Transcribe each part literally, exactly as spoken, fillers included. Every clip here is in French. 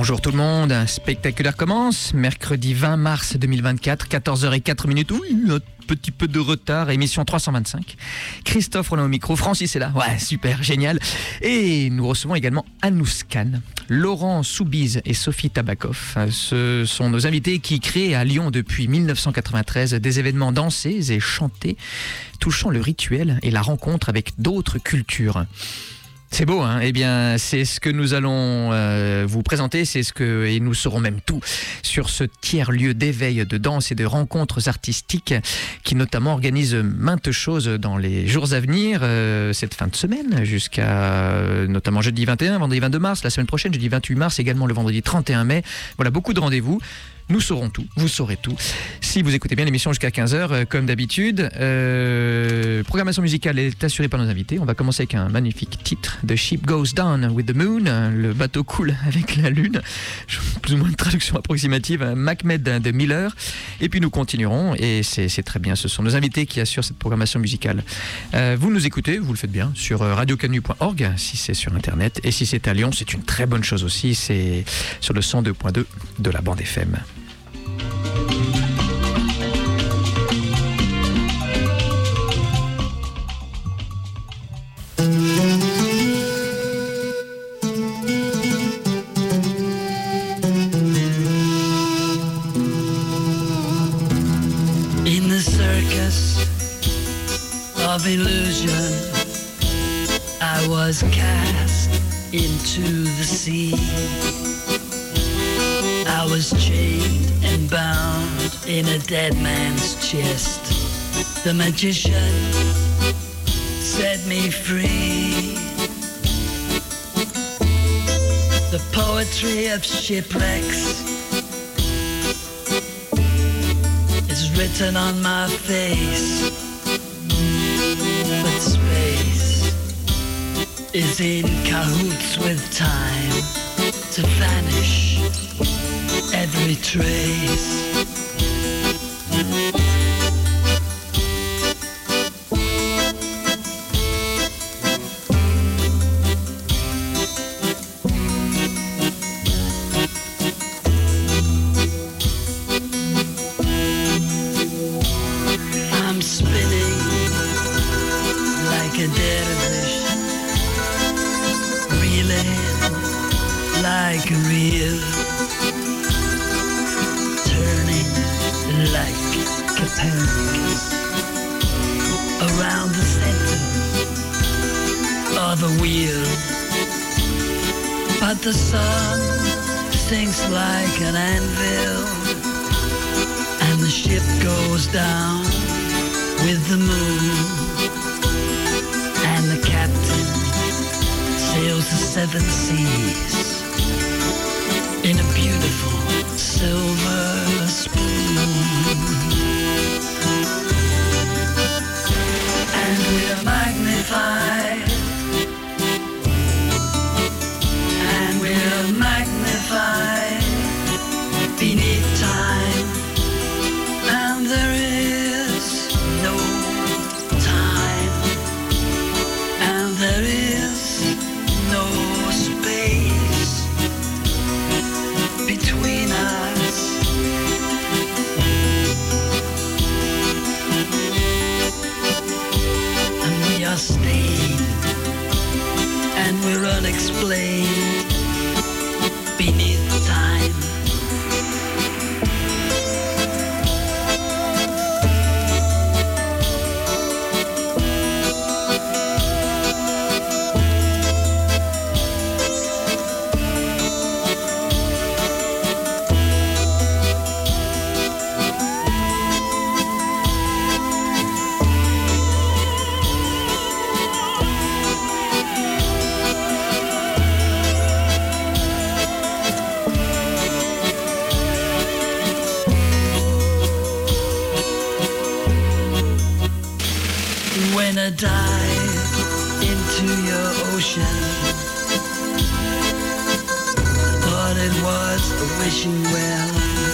Bonjour tout le monde, un spectaculaire commence, mercredi vingt mars deux mille vingt-quatre, quatorze heures zéro quatre minutes, oui, un petit peu de retard, émission trois cent vingt-cinq. Christophe Roland au micro, Francis est là, ouais, super, génial. Et nous recevons également Anous Khan, Laurent Soubise et Sophie Tabakov. Ce sont nos invités qui créent à Lyon depuis mille neuf cent quatre-vingt-treize des événements dansés et chantés, touchant le rituel et la rencontre avec d'autres cultures. C'est beau, hein? Eh bien, c'est ce que nous allons euh, vous présenter, c'est ce que, et nous saurons même tout sur ce tiers-lieu d'éveil, de danse et de rencontres artistiques qui notamment organise maintes choses dans les jours à venir, euh, cette fin de semaine, jusqu'à euh, notamment jeudi vingt et un, vendredi vingt-deux mars, la semaine prochaine, jeudi vingt-huit mars, également le vendredi trente et un mai. Voilà, beaucoup de rendez-vous. Nous saurons tout, vous saurez tout. Si vous écoutez bien l'émission jusqu'à quinze heures, euh, comme d'habitude, euh, programmation musicale est assurée par nos invités. On va commencer avec un magnifique titre, The Ship Goes Down with the Moon, le bateau coule avec la lune, plus ou moins une traduction approximative, Macmed de Miller. Et puis nous continuerons, et c'est, c'est très bien, ce sont nos invités qui assurent cette programmation musicale. Euh, vous nous écoutez, vous le faites bien, sur radio canu point org, si c'est sur Internet, et si c'est à Lyon, c'est une très bonne chose aussi, c'est sur le cent deux point deux de la bande F M. In the circus of illusion, I was cast into the sea. I was chained and bound in a dead man's chest. The magician set me free. The poetry of shipwrecks is written on my face, but space is in cahoots with time to vanish every trace. I'm spinning like a dervish, reeling like a reel, turning like Copernicus around the center of a wheel. But the sun sinks like an anvil, and the ship goes down with the moon, and the captain sails the seven seas in a beautiful silver spoon. And we're magnified, and we're magnified beneath time, and there is no time, and there is no space between us. And we are staying, and we're unexplained beneath time. When I dive into your ocean, thought it was a wishing well.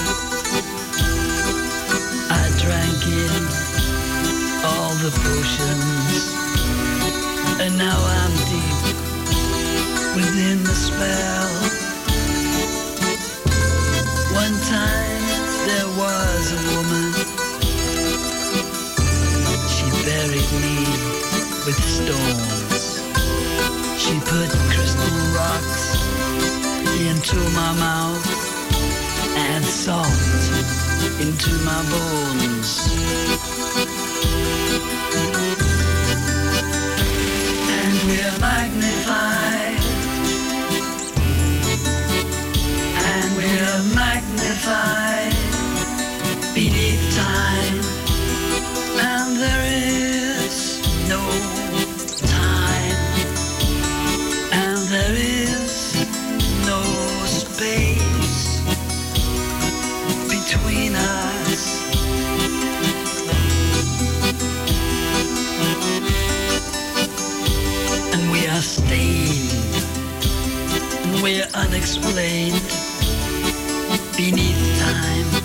I drank in all the potions, and now I'm deep within the spell. stones. She put crystal rocks into my mouth and salt into my bones. And we're magnified, and we're magnified beneath time, and there is no time, and there is no space between us. And we are stained, and we are unexplained beneath time.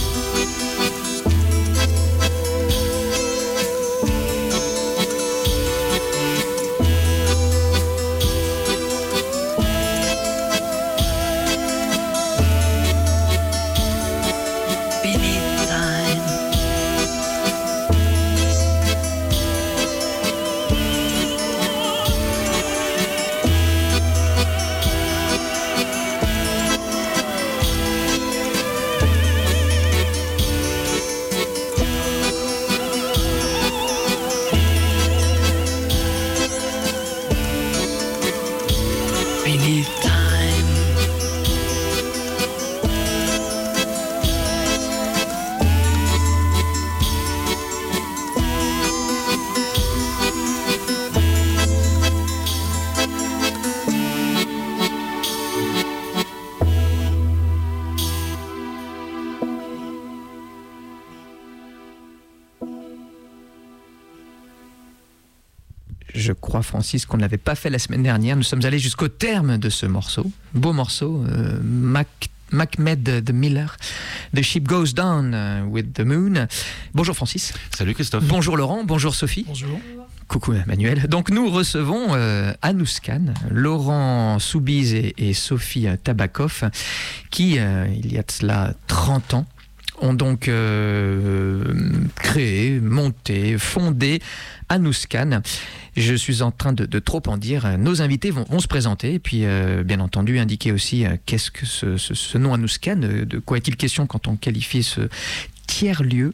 Je crois, Francis, qu'on ne l'avait pas fait la semaine dernière. Nous sommes allés jusqu'au terme de ce morceau. Beau morceau. Euh, Mac, Macmed the Miller. The ship goes down uh, with the moon. Bonjour Francis. Salut Christophe. Bonjour Laurent. Bonjour Sophie. Bonjour. Coucou Emmanuel. Donc nous recevons euh, Anouskane, Laurent Soubise et, et Sophie Tabakov, qui, euh, il y a de cela trente ans, ont donc euh, créé, monté, fondé Anouskane. Je suis en train de, de trop en dire. Nos invités vont, vont se présenter et puis, euh, bien entendu, indiquer aussi euh, qu'est-ce que ce, ce, ce nom Anouskane, de quoi est-il question quand on qualifie ce tiers-lieu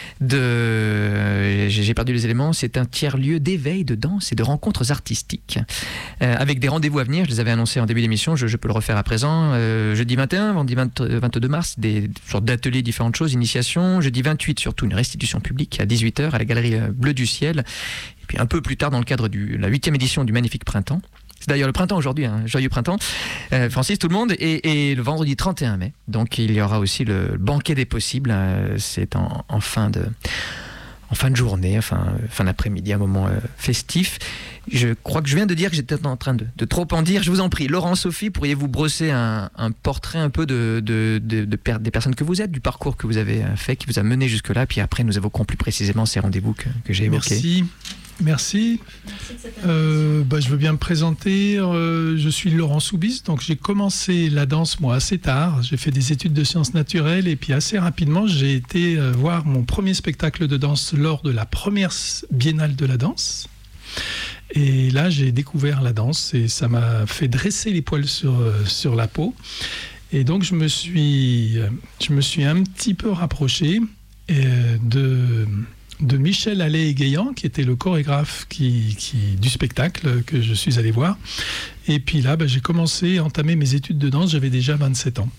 de... J'ai perdu les éléments. C'est un tiers-lieu d'éveil, de danse et de rencontres artistiques. Euh, avec des rendez-vous à venir, je les avais annoncés en début d'émission, je, je peux le refaire à présent. Euh, jeudi vingt et un, vendredi vingt, vingt-deux mars, des sortes d'ateliers, différentes choses, initiation. Jeudi vingt-huit, surtout une restitution publique à dix-huit heures à la Galerie Bleu du Ciel. Et puis un peu plus tard, dans le cadre de la huitième édition du Magnifique Printemps. C'est d'ailleurs le printemps aujourd'hui, hein, joyeux printemps. Euh, Francis, tout le monde. Et, et le vendredi trente et un mai. Donc il y aura aussi le banquet des possibles. Euh, c'est en, en, fin de, en fin de journée, enfin, fin d'après-midi, un moment euh, festif. Je crois que je viens de dire que j'étais en train de, de trop en dire. Je vous en prie. Laurent, Sophie, pourriez-vous brosser un, un portrait un peu de, de, de, de per, des personnes que vous êtes, du parcours que vous avez fait, qui vous a mené jusque-là. Puis après, nous évoquerons plus précisément ces rendez-vous que, que j'ai évoqués. Merci. Merci. Euh, bah, je veux bien me présenter. Euh, je suis Laurent Soubise. Donc, j'ai commencé la danse, moi, assez tard. J'ai fait des études de sciences naturelles et puis assez rapidement, j'ai été euh, voir mon premier spectacle de danse lors de la première biennale de la danse. Et là, j'ai découvert la danse et ça m'a fait dresser les poils sur, sur la peau. Et donc, je me suis, je me suis un petit peu rapproché euh, de... de Michel Allais-Égayan, qui était le chorégraphe qui, qui, du spectacle que je suis allé voir. Et puis là, bah, j'ai commencé à entamer mes études de danse, j'avais déjà vingt-sept ans.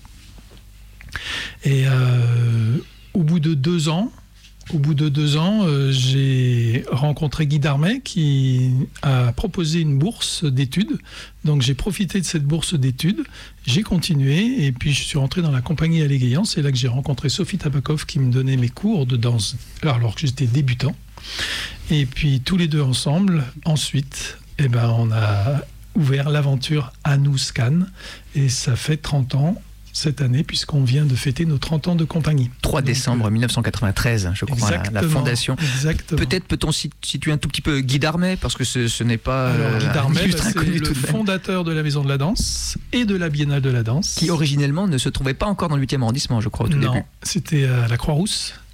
Et euh, au bout de deux ans, au bout de deux ans, euh, j'ai rencontré Guy Darmet qui a proposé une bourse d'études. Donc j'ai profité de cette bourse d'études, j'ai continué et puis je suis rentré dans la compagnie Allais-Égayan. C'est là que j'ai rencontré Sophie Tabakov qui me donnait mes cours de danse alors que j'étais débutant. Et puis tous les deux ensemble, ensuite, eh ben, on a ouvert l'aventure Anouskane et ça fait trente ans. Cette année, puisqu'on vient de fêter nos trente ans de compagnie. trois décembre mille neuf cent quatre-vingt-treize, je crois, la, la fondation. Exactement. Peut-être peut-on situer un tout petit peu Guy Darmet, parce que ce, ce n'est pas Alors, euh, Guy Darmet, bah, c'est le fondateur de la Maison de la Danse et de la Biennale de la Danse. Qui originellement ne se trouvait pas encore dans le huitième arrondissement, je crois, au tout non, début. C'était à la Croix-Rousse.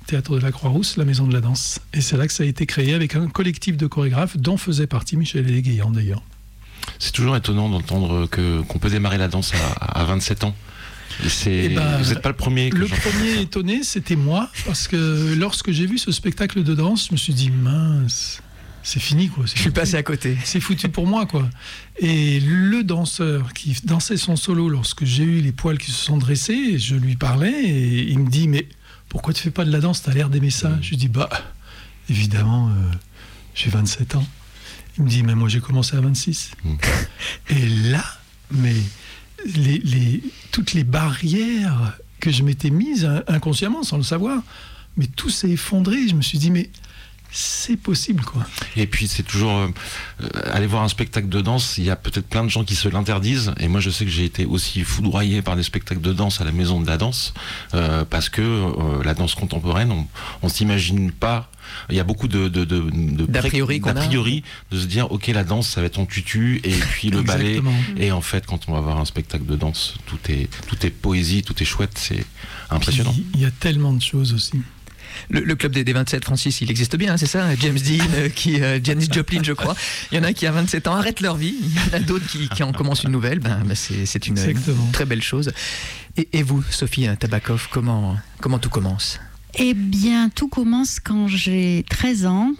théâtre de la Croix-Rousse, la Maison de la Danse. Et c'est là que ça a été créé avec un collectif de chorégraphes dont faisait partie Michel Léguillan d'ailleurs. C'est toujours étonnant d'entendre que, qu'on peut démarrer la danse à, à vingt-sept ans. C'est, ben, vous n'êtes pas le premier. Que le premier étonné, c'était moi, parce que lorsque j'ai vu ce spectacle de danse, je me suis dit, mince, c'est fini quoi. C'est je suis foutu. passé à côté. C'est foutu pour moi quoi. Et le danseur qui dansait son solo, lorsque j'ai eu les poils qui se sont dressés, je lui parlais et il me dit, mais pourquoi tu fais pas de la danse, t'as l'air d'aimer ça. Je lui dis, bah, évidemment, euh, j'ai vingt-sept ans. Il me dit, mais moi j'ai commencé à vingt-six. Mmh. Et là, mais les, les, toutes les barrières que je m'étais mise inconsciemment, sans le savoir, mais tout s'est effondré. Je me suis dit, mais c'est possible quoi. Et puis c'est toujours euh, aller voir un spectacle de danse, il y a peut-être plein de gens qui se l'interdisent, et moi je sais que j'ai été aussi foudroyé par des spectacles de danse à la Maison de la Danse, euh, parce que euh, la danse contemporaine, on, on s'imagine pas. Il y a beaucoup de, de, de, de d'a priori, d'a priori de se dire ok, la danse ça va être en tutu et puis le ballet, et en fait quand on va voir un spectacle de danse, tout est, tout est poésie, tout est chouette, c'est impressionnant. Il y a tellement de choses aussi. Le, le club des, des vingt-sept, Francis, il existe bien, hein, c'est ça? James Dean, euh, qui, euh, Janis Joplin, je crois. Il y en a qui, à vingt-sept ans, arrêtent leur vie. Il y en a d'autres qui, qui en commencent une nouvelle. Ben, ben c'est, c'est une, une très belle chose. Et, et vous, Sophie Tabakov, comment, comment tout commence? Eh bien, tout commence quand j'ai treize ans.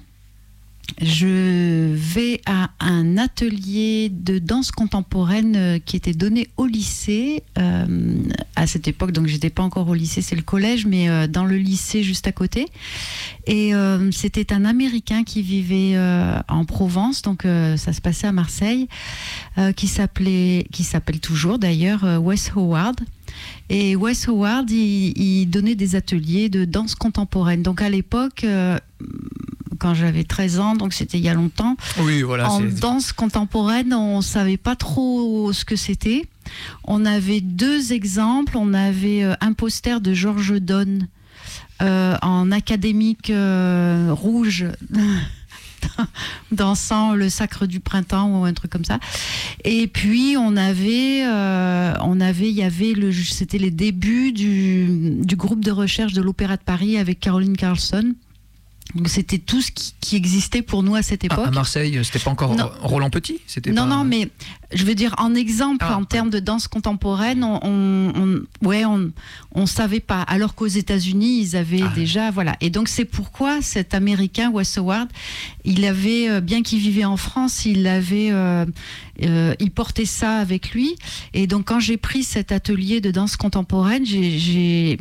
Je vais à un atelier de danse contemporaine qui était donné au lycée euh, à cette époque, donc j'étais pas encore au lycée, c'est le collège, mais euh, dans le lycée juste à côté. Et euh, c'était un Américain qui vivait euh, en Provence, donc euh, ça se passait à Marseille, euh, qui s'appelait, qui s'appelle toujours d'ailleurs euh, Wes Howard. Et Wes Howard, il, il donnait des ateliers de danse contemporaine. Donc à l'époque, euh, quand j'avais treize ans, donc c'était il y a longtemps, oui, voilà, en c'est... danse contemporaine, on ne savait pas trop ce que c'était. On avait deux exemples. On avait un poster de Georges Donne euh, en académique euh, rouge, dansant le sacre du printemps ou un truc comme ça. Et puis on avait, euh, on avait, il y avait le, c'était les débuts du, du groupe de recherche de l'Opéra de Paris avec Caroline Carlson. Donc c'était tout ce qui, qui existait pour nous à cette époque. Ah, à Marseille, c'était pas encore non. Roland Petit, c'était non, pas... non, mais je veux dire en exemple, ah, en termes de danse contemporaine, on, on, on ouais, on, on savait pas. Alors qu'aux États-Unis, ils avaient ah, déjà, voilà. Et donc c'est pourquoi cet Américain Wes Howard, il avait, bien qu'il vivait en France, il avait, euh, euh, il portait ça avec lui. Et donc quand j'ai pris cet atelier de danse contemporaine, j'ai, j'ai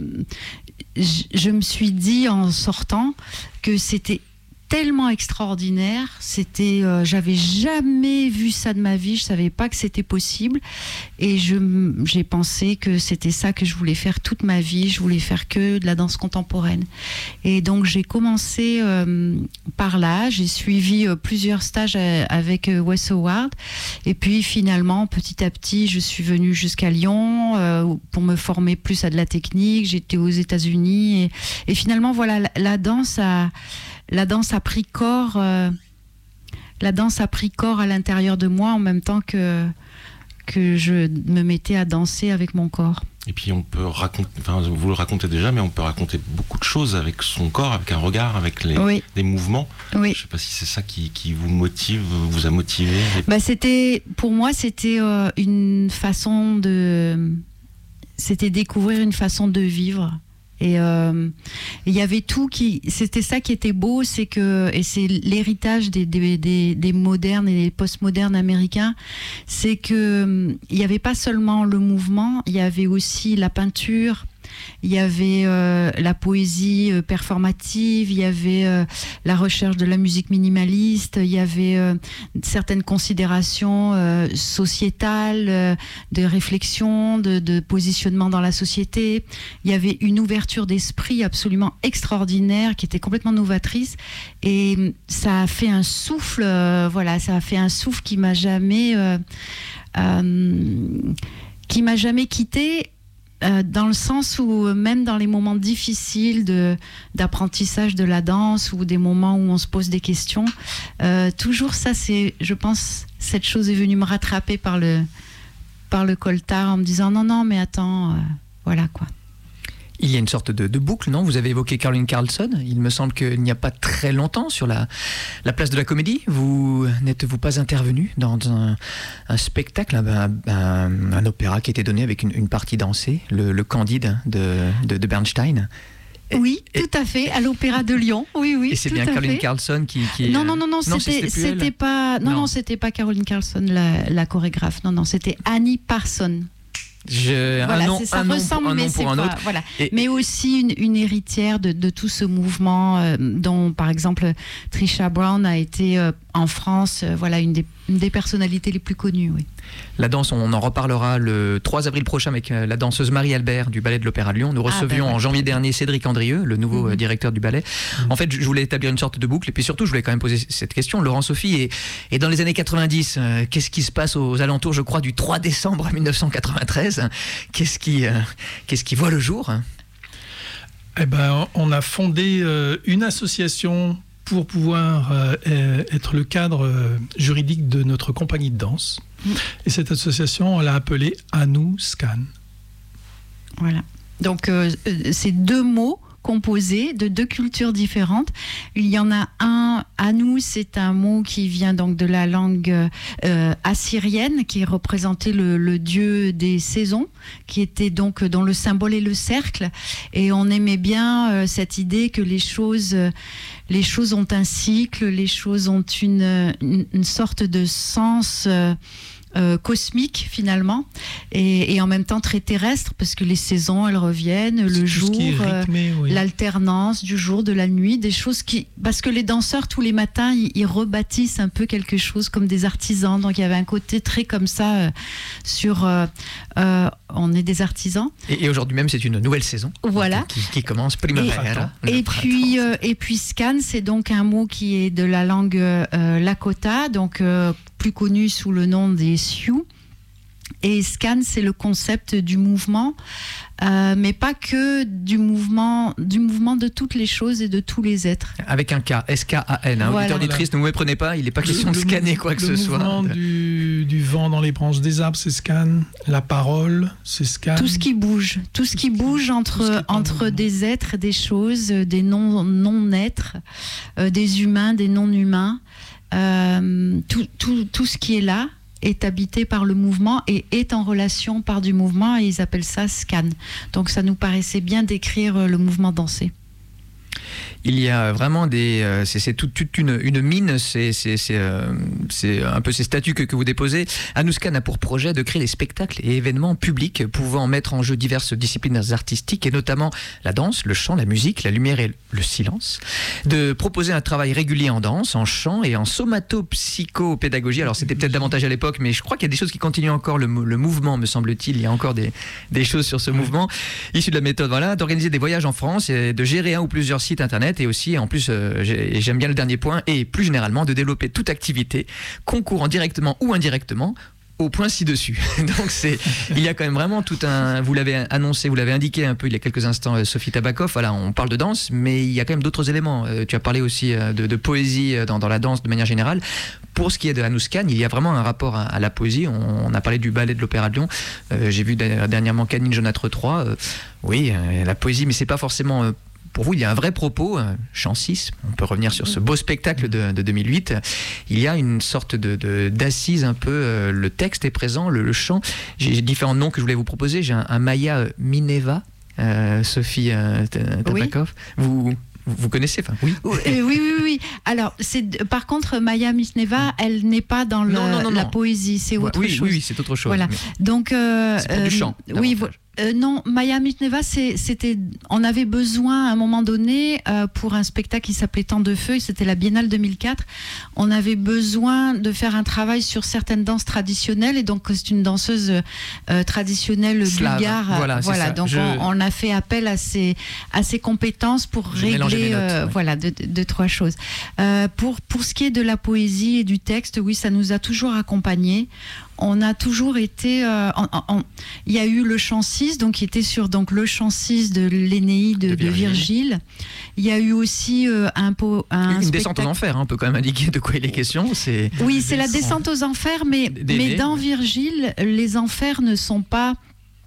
je me suis dit en sortant que c'était tellement extraordinaire, c'était, euh, j'avais jamais vu ça de ma vie, je savais pas que c'était possible, et je, j'ai pensé que c'était ça que je voulais faire toute ma vie, je voulais faire que de la danse contemporaine. Et donc j'ai commencé euh, par là, j'ai suivi euh, plusieurs stages à, avec euh, Wes Howard, et puis finalement petit à petit je suis venue jusqu'à Lyon euh, pour me former plus à de la technique, j'étais aux États-Unis, et, et finalement voilà, la, la danse a La danse a pris corps, euh, la danse a pris corps à l'intérieur de moi en même temps que, que je me mettais à danser avec mon corps. Et puis on peut raconter, enfin vous le racontez déjà, mais on peut raconter beaucoup de choses avec son corps, avec un regard, avec les, oui. des mouvements. Oui. Je ne sais pas si c'est ça qui, qui vous motive, vous a motivé. Bah c'était, pour moi, c'était euh, une façon de, c'était découvrir une façon de vivre. Et il euh, y avait tout qui, c'était ça qui était beau, c'est que, et c'est l'héritage des, des, des, des modernes et des postmodernes américains, c'est que il n'y avait pas seulement le mouvement, il y avait aussi la peinture, il y avait euh, la poésie euh, performative, il y avait euh, la recherche de la musique minimaliste, il y avait euh, certaines considérations euh, sociétales, euh, de réflexion, de, de positionnement dans la société. Il y avait une ouverture d'esprit absolument extraordinaire qui était complètement novatrice, et ça a fait un souffle, euh, voilà, ça a fait un souffle qui m'a jamais, euh, euh, qui m'a jamais quitté. Euh, dans le sens où même dans les moments difficiles de, d'apprentissage de la danse ou des moments où on se pose des questions, euh, toujours ça, c'est, je pense, cette chose est venue me rattraper par le, par le coltard en me disant non, non, mais attends, euh, voilà quoi. Il y a une sorte de, de boucle, non? Vous avez évoqué Caroline Carlson. Il me semble qu'il n'y a pas très longtemps sur la, la place de la Comédie. Vous n'êtes-vous pas intervenu dans un, un spectacle, un, un, un opéra qui était donné avec une, une partie dansée, le, le Candide de, de, de Bernstein? Oui, et, tout à fait, à l'Opéra de Lyon. Oui, oui. Et c'est tout bien à Caroline fait. Carlson qui, qui. Non, non, non, non, non c'était, c'était, c'était pas. Non, non, non c'était pas Caroline Carlson, la, la chorégraphe. Non, non, c'était Annie Parson. Je, voilà, un nom, c'est, ça un nom ressemble, pour, un mais nom c'est pour un pas, autre. Voilà. Et, mais aussi une, une héritière de, de tout ce mouvement, euh, dont, par exemple, Trisha Brown a été euh, en France, euh, voilà, une des, une des personnalités les plus connues. Oui. La danse, on en reparlera le trois avril prochain avec la danseuse Marie Albert du Ballet de l'Opéra de Lyon. Nous recevions ah ben, en janvier dernier Cédric Andrieux, le nouveau mm-hmm. directeur du ballet. Mm-hmm. En fait, je voulais établir une sorte de boucle et puis surtout, je voulais quand même poser cette question. Laurent Sophie, et, et dans les années quatre-vingt-dix, euh, qu'est-ce qui se passe aux alentours, je crois, du trois décembre mille neuf cent quatre-vingt-treize? Qu'est-ce qui, euh, qu'est-ce qui voit le jour? Eh ben, on a fondé euh, une association pour pouvoir euh, être le cadre euh, juridique de notre compagnie de danse. Mmh. Et cette association, on l'a appelée Anuscan. Voilà. Donc, euh, c'est deux mots composés de deux cultures différentes. Il y en a un, Anu, c'est un mot qui vient donc de la langue euh, assyrienne, qui représentait le, le dieu des saisons, qui était donc dont le symbole est le cercle. Et on aimait bien euh, cette idée que les choses, euh, les choses ont un cycle, les choses ont une, une, une sorte de sens euh, Euh, cosmique finalement et, et en même temps très terrestre parce que les saisons elles reviennent, le tout jour, rythmé, euh, oui. l'alternance du jour, de la nuit, des choses qui, parce que les danseurs tous les matins ils, ils rebâtissent un peu quelque chose comme des artisans, donc il y avait un côté très comme ça euh, sur euh, euh, on est des artisans et, et aujourd'hui même c'est une nouvelle saison voilà qui, qui commence primavera et, et puis euh, et puis scan c'est donc un mot qui est de la langue euh, Lakota, donc euh, plus connu sous le nom des Sioux. Et scan, c'est le concept du mouvement, euh, mais pas que du mouvement, du mouvement de toutes les choses et de tous les êtres. Avec un K, S K A N. Hein. Voilà. Auditeur auditrice, ne vous méprenez pas, il n'est pas question le, de scanner quoi que ce soit. Le mouvement du, du vent dans les branches des arbres, c'est scan. La parole, c'est scan. Tout ce qui bouge, tout ce qui bouge entre, qui entre des êtres, des choses, des non, non-êtres, euh, des humains, des non-humains. Euh, tout, tout, tout ce qui est là est habité par le mouvement et est en relation par du mouvement, et ils appellent ça scan. Donc ça nous paraissait bien décrire le mouvement dansé. Il y a vraiment des... Euh, c'est, c'est toute, toute une, une mine, c'est, c'est, c'est, euh, c'est un peu ces statuts que, que vous déposez. Anuscan a pour projet de créer des spectacles et événements publics pouvant mettre en jeu diverses disciplines artistiques, et notamment la danse, le chant, la musique, la lumière et le silence. De proposer un travail régulier en danse, en chant et en somato-psychopédagogie. Alors c'était peut-être davantage à l'époque, mais je crois qu'il y a des choses qui continuent encore, le, le mouvement me semble-t-il, il y a encore des, des choses sur ce mouvement. Issu de la méthode, voilà, d'organiser des voyages en France et de gérer un ou plusieurs sites internet, et aussi en plus euh, j'aime bien le dernier point, et plus généralement de développer toute activité concourant directement ou indirectement au point ci-dessus. Donc c'est, il y a quand même vraiment tout un, vous l'avez annoncé, vous l'avez indiqué un peu il y a quelques instants, Sophie Tabakov, voilà, on parle de danse, mais il y a quand même d'autres éléments. Euh, tu as parlé aussi euh, de, de poésie dans, dans la danse de manière générale. Pour ce qui est de Anuscan, il y a vraiment un rapport à, à la poésie. On, on a parlé du ballet de l'Opéra de Lyon. Euh, j'ai vu dernièrement Canine Jaunâtre trois. Euh, oui, euh, la poésie, mais c'est pas forcément... Euh, pour vous, il y a un vrai propos, euh, chant six, on peut revenir sur ce beau spectacle de, de deux mille huit. Il y a une sorte de, de, d'assise un peu, euh, le texte est présent, le, le chant. J'ai, j'ai différents noms que je voulais vous proposer. J'ai un, un Maya euh, Mineva, euh, Sophie euh, Tabakov. Oui. Vous... Vous connaissez, enfin, oui. Oui, oui, oui, oui. Alors, c'est, par contre, Maya Misneva, elle n'est pas dans le, non, non, non, la non. poésie, c'est autre oui, chose. Oui, oui, c'est autre chose. Voilà. Mais... Donc, euh, c'est pour du chant. Euh, oui, euh, non, Maya Misneva, c'est, c'était, on avait besoin à un moment donné euh, pour un spectacle qui s'appelait Temps de feu, c'était la Biennale deux mille quatre. On avait besoin de faire un travail sur certaines danses traditionnelles, et donc c'est une danseuse euh, traditionnelle Slave. bulgare. Voilà, voilà. Donc Je... on, on a fait appel à ses à ses compétences pour Je régler, notes, euh, oui. voilà, deux, deux trois choses. Euh, pour pour ce qui est de la poésie et du texte, oui, ça nous a toujours accompagnés. On a toujours été... Euh, en, en, il y a eu le chant six, donc qui était sur donc, le chant six de l'Énéide de, de Virgile. Virgile. Il y a eu aussi euh, un, po, un Une spectacle... descente aux enfers, hein, on peut quand même indiquer de quoi il est question. C'est... Oui, c'est la descente aux enfers, mais, mais dans Virgile, les enfers ne sont pas...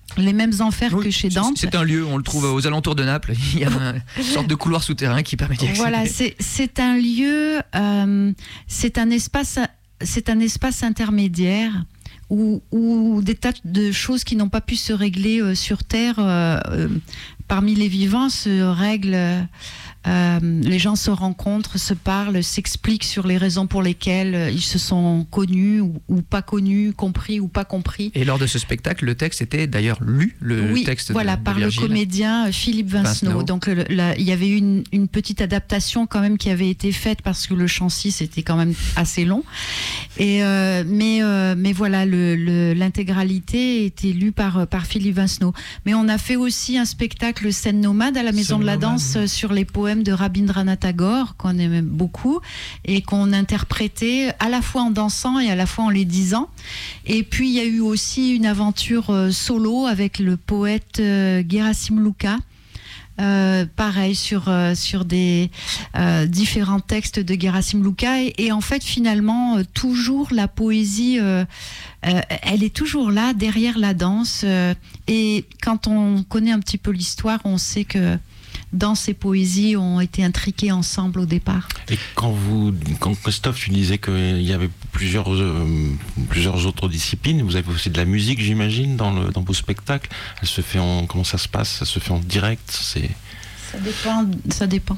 les mêmes enfers Oui, que chez c'est- Dante. C'est un lieu, on le trouve aux alentours de Naples. Il y a un- une sorte de couloir souterrain qui permet d'y accéder. Voilà, c'est c'est un lieu, euh, c'est un espace, c'est un espace intermédiaire où, où des tas de choses qui n'ont pas pu se régler euh, sur Terre, euh, euh, parmi les vivants, se règlent. Euh, les gens se rencontrent, se parlent, s'expliquent sur les raisons pour lesquelles euh, ils se sont connus ou, ou pas connus, compris ou pas compris. Et lors de ce spectacle, le texte était d'ailleurs lu, le oui, texte voilà, de, de par Virgile. le comédien Philippe Vincenot. Vincenot. Donc le- la- il y avait eu une, une petite adaptation quand même qui avait été faite parce que le chant six était quand même assez long. Et euh, mais euh, mais voilà, le- le- l'intégralité était lue par par Philippe Vincenot. Mais on a fait aussi un spectacle scène nomade à la Maison Scène de la nomade, Danse oui. euh, sur les poèmes de Rabindranath Tagore qu'on aimait beaucoup et qu'on interprétait à la fois en dansant et à la fois en les disant. Et puis il y a eu aussi une aventure euh, solo avec le poète euh, Gerasim Luka. Euh, pareil sur euh, sur des euh, différents textes de Gerasim Luka et, et en fait finalement euh, toujours la poésie euh, euh, elle est toujours là derrière la danse euh, et quand on connaît un petit peu l'histoire on sait que danse et poésie ont été intriquées ensemble au départ. Et quand vous, quand Christophe, tu disais qu'il y avait plusieurs, euh, plusieurs autres disciplines, vous avez aussi de la musique, j'imagine, dans, le, dans vos spectacles. Elle se fait en, comment ça se passe? Ça se fait en direct? C'est... Ça dépend, ça dépend.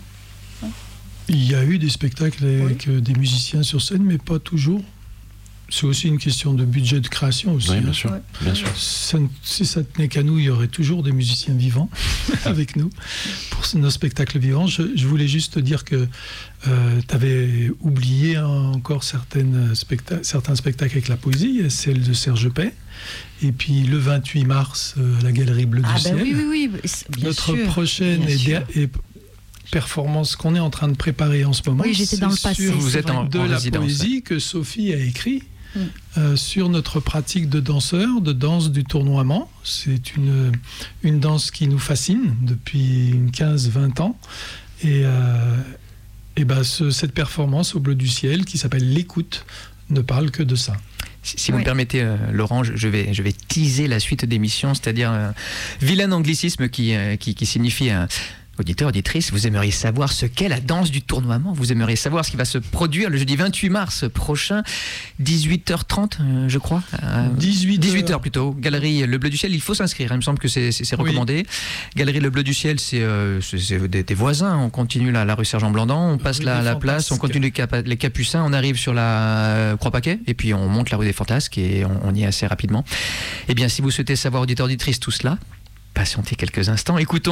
Il y a eu des spectacles avec euh, des musiciens sur scène, mais pas toujours. C'est aussi une question de budget de création aussi. Oui, hein. bien sûr, Ouais. bien sûr. Ça ne- si ça tenait qu'à nous, il y aurait toujours des musiciens vivants avec nous pour ce- nos spectacles vivants. Je, je voulais juste te dire que euh, tu avais oublié hein, encore certaines specta- certains spectacles avec la poésie, celle de Serge Pay. Et puis le vingt-huit mars, euh, à la Galerie Bleue Ah du ben Ciel. oui, oui, oui. c'est- Bien Notre sûr, prochaine bien et, sûr. der- et performance qu'on est en train de préparer en ce moment. Oui, j'étais dans le c'est passé, sur Vous êtes en- de en la résidence, poésie que Sophie a écrit Mm. euh, sur notre pratique de danseur, de danse du tournoiement. C'est une, une danse qui nous fascine depuis quinze vingt ans. Et, euh, et ben ce- cette performance au Bleu du Ciel, qui s'appelle L'écoute, ne parle que de ça. Si, si vous Ouais. me permettez, euh, Laurent, je, je vais, je vais teaser la suite d'émission, c'est-à-dire un vilain anglicisme qui, euh, qui, qui signifie un auditeur, auditrice, vous aimeriez savoir ce qu'est la danse du tournoiement, vous aimeriez savoir ce qui va se produire le jeudi vingt-huit mars prochain, dix-huit heures trente, euh, je crois. euh, dix-huit dix-huit heures heures. plutôt. Galerie Le Bleu du Ciel, il faut s'inscrire, il me semble que c'est c'est- c'est Oui. recommandé. Galerie Le Bleu du Ciel, c'est euh, c'est- c'est des, des voisins, on continue la, la rue Sergent-Blandan, on passe Rue la, des la place, on Fantasques. continue les, Capa- les Capucins, on arrive sur la euh, Croix-Paquet, et puis on monte la rue des Fantasques, et on, on y est assez rapidement. Eh bien, si vous souhaitez savoir, auditeur, auditrice, tout cela, patientez quelques instants. Écoutons,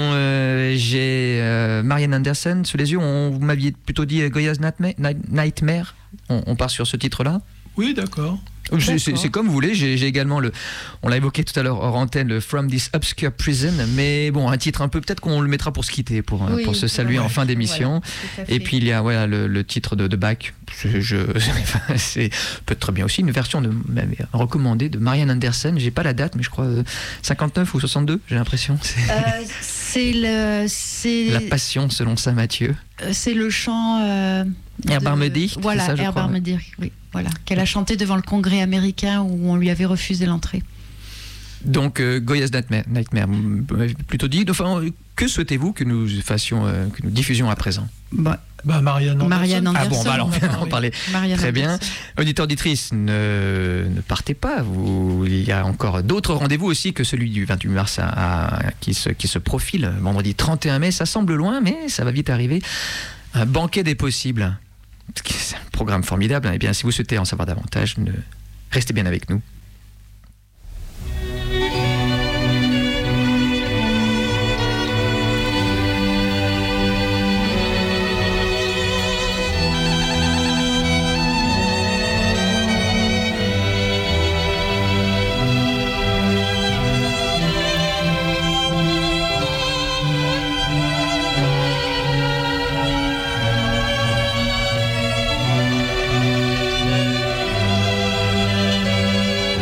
euh, j'ai euh, Marianne Anderson sous les yeux. On, vous m'aviez plutôt dit euh, Goya's Nightmare. Nightmare. On, on part sur ce titre-là. Oui, d'accord. C'est- C'est D'accord. c'est comme vous voulez. J'ai j'ai également le, on l'a évoqué tout à l'heure hors antenne, le From This Obscure Prison. Mais bon, un titre un peu, peut-être qu'on le mettra pour se quitter, pour, euh, Oui, pour se saluer voilà. en fin d'émission. Voilà, tout à fait. Et puis il y a voilà, le, le titre de, de Bach. Je, je- enfin, c'est peut être très bien aussi une version de, même recommandée de Marianne Anderson. J'ai pas la date, mais je crois euh, cinquante-neuf ou soixante-deux. J'ai l'impression. C'est Euh, c'est le, c'est, La Passion selon saint Matthieu. euh, c'est le chant. Euh, Herb de- Armedy, Voilà, c'est ça, je Herb crois, Armedy, oui, voilà, qu'elle a chanté devant le Congrès américain où on lui avait refusé l'entrée. Donc euh, Goya's Nightmare, Nightmare, vous m'avez plutôt dit. Enfin, euh, que souhaitez-vous que nous fassions, euh, que nous diffusions à présent? Bah, Bah, Marianne Anderson. Marianne Anderson. Ah bon, bah alors on vient d'en parler. Marianne Très bien. Anderson. Auditeur, auditrice, ne, ne partez pas. Vous, il y a encore d'autres rendez-vous aussi que celui du vingt-huit mars à- à- qui, se, qui se profile. Vendredi trente et un mai, ça semble loin, mais ça va vite arriver. Un banquet des possibles. C'est un programme formidable. Eh bien, si vous souhaitez en savoir davantage, ne... restez bien avec nous. Thank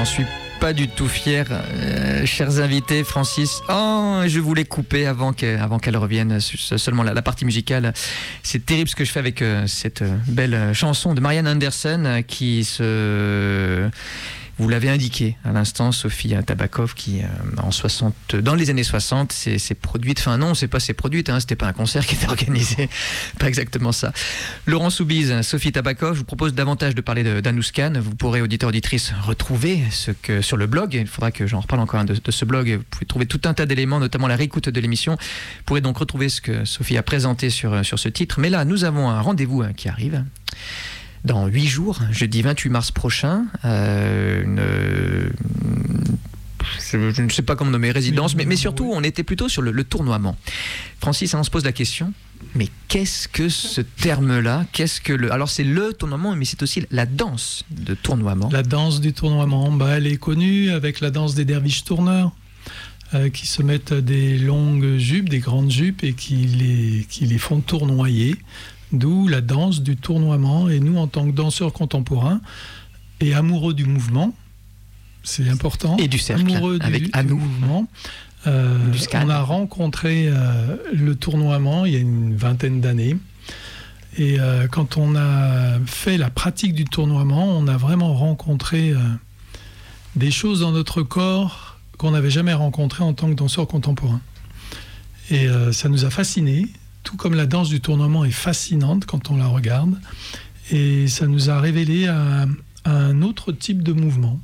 suis pas du tout fier, euh, chers invités. Francis, oh, je voulais couper avant qu'elle, avant qu'elle revienne. Seulement la, la partie musicale, c'est terrible ce que je fais avec euh, cette euh, belle chanson de Marianne Anderson euh, qui se... Vous l'avez indiqué à l'instant, Sophie Tabakov, qui euh, en soixante, dans les années soixante, s'est, s'est produite. Enfin non, c'est pas s'est produite, hein, c'était pas un concert qui était organisé, pas exactement ça. Laurent Soubise, Sophie Tabakov, je vous propose davantage de parler de, d'Anoush Khan. Vous pourrez, auditeurs, auditrices, retrouver ce que sur le blog. Il faudra que j'en reparle encore de, de ce blog. Vous pouvez trouver tout un tas d'éléments, notamment la réécoute de l'émission. Vous pourrez donc retrouver ce que Sophie a présenté sur, sur ce titre. Mais là, nous avons un rendez-vous hein, qui arrive. Dans huit jours, jeudi vingt-huit mars prochain, euh, une, je, je ne sais pas comment nommer, résidence, mais, mais surtout, on était plutôt sur le, le tournoiement. Francis, on se pose la question, mais qu'est-ce que ce terme-là ? Qu'est-ce que le... Alors, c'est le tournoiement, mais c'est aussi la danse de tournoiement. La danse du tournoiement, bah, elle est connue avec la danse des derviches tourneurs, euh, qui se mettent des longues jupes, des grandes jupes, et qui les, qui les font tournoyer. D'où la danse du tournoiement. Et nous, en tant que danseurs contemporains et amoureux du mouvement, c'est important. Et du cercle, amoureux du, avec du mouvement. Euh, on a rencontré euh, le tournoiement il y a une vingtaine d'années. Et euh, quand on a fait la pratique du tournoiement, on a vraiment rencontré euh, des choses dans notre corps qu'on n'avait jamais rencontrées en tant que danseurs contemporains. Et euh, ça nous a fascinés. Tout comme la danse du tournoiement est fascinante quand on la regarde. Et ça nous a révélé un, un autre type de mouvement.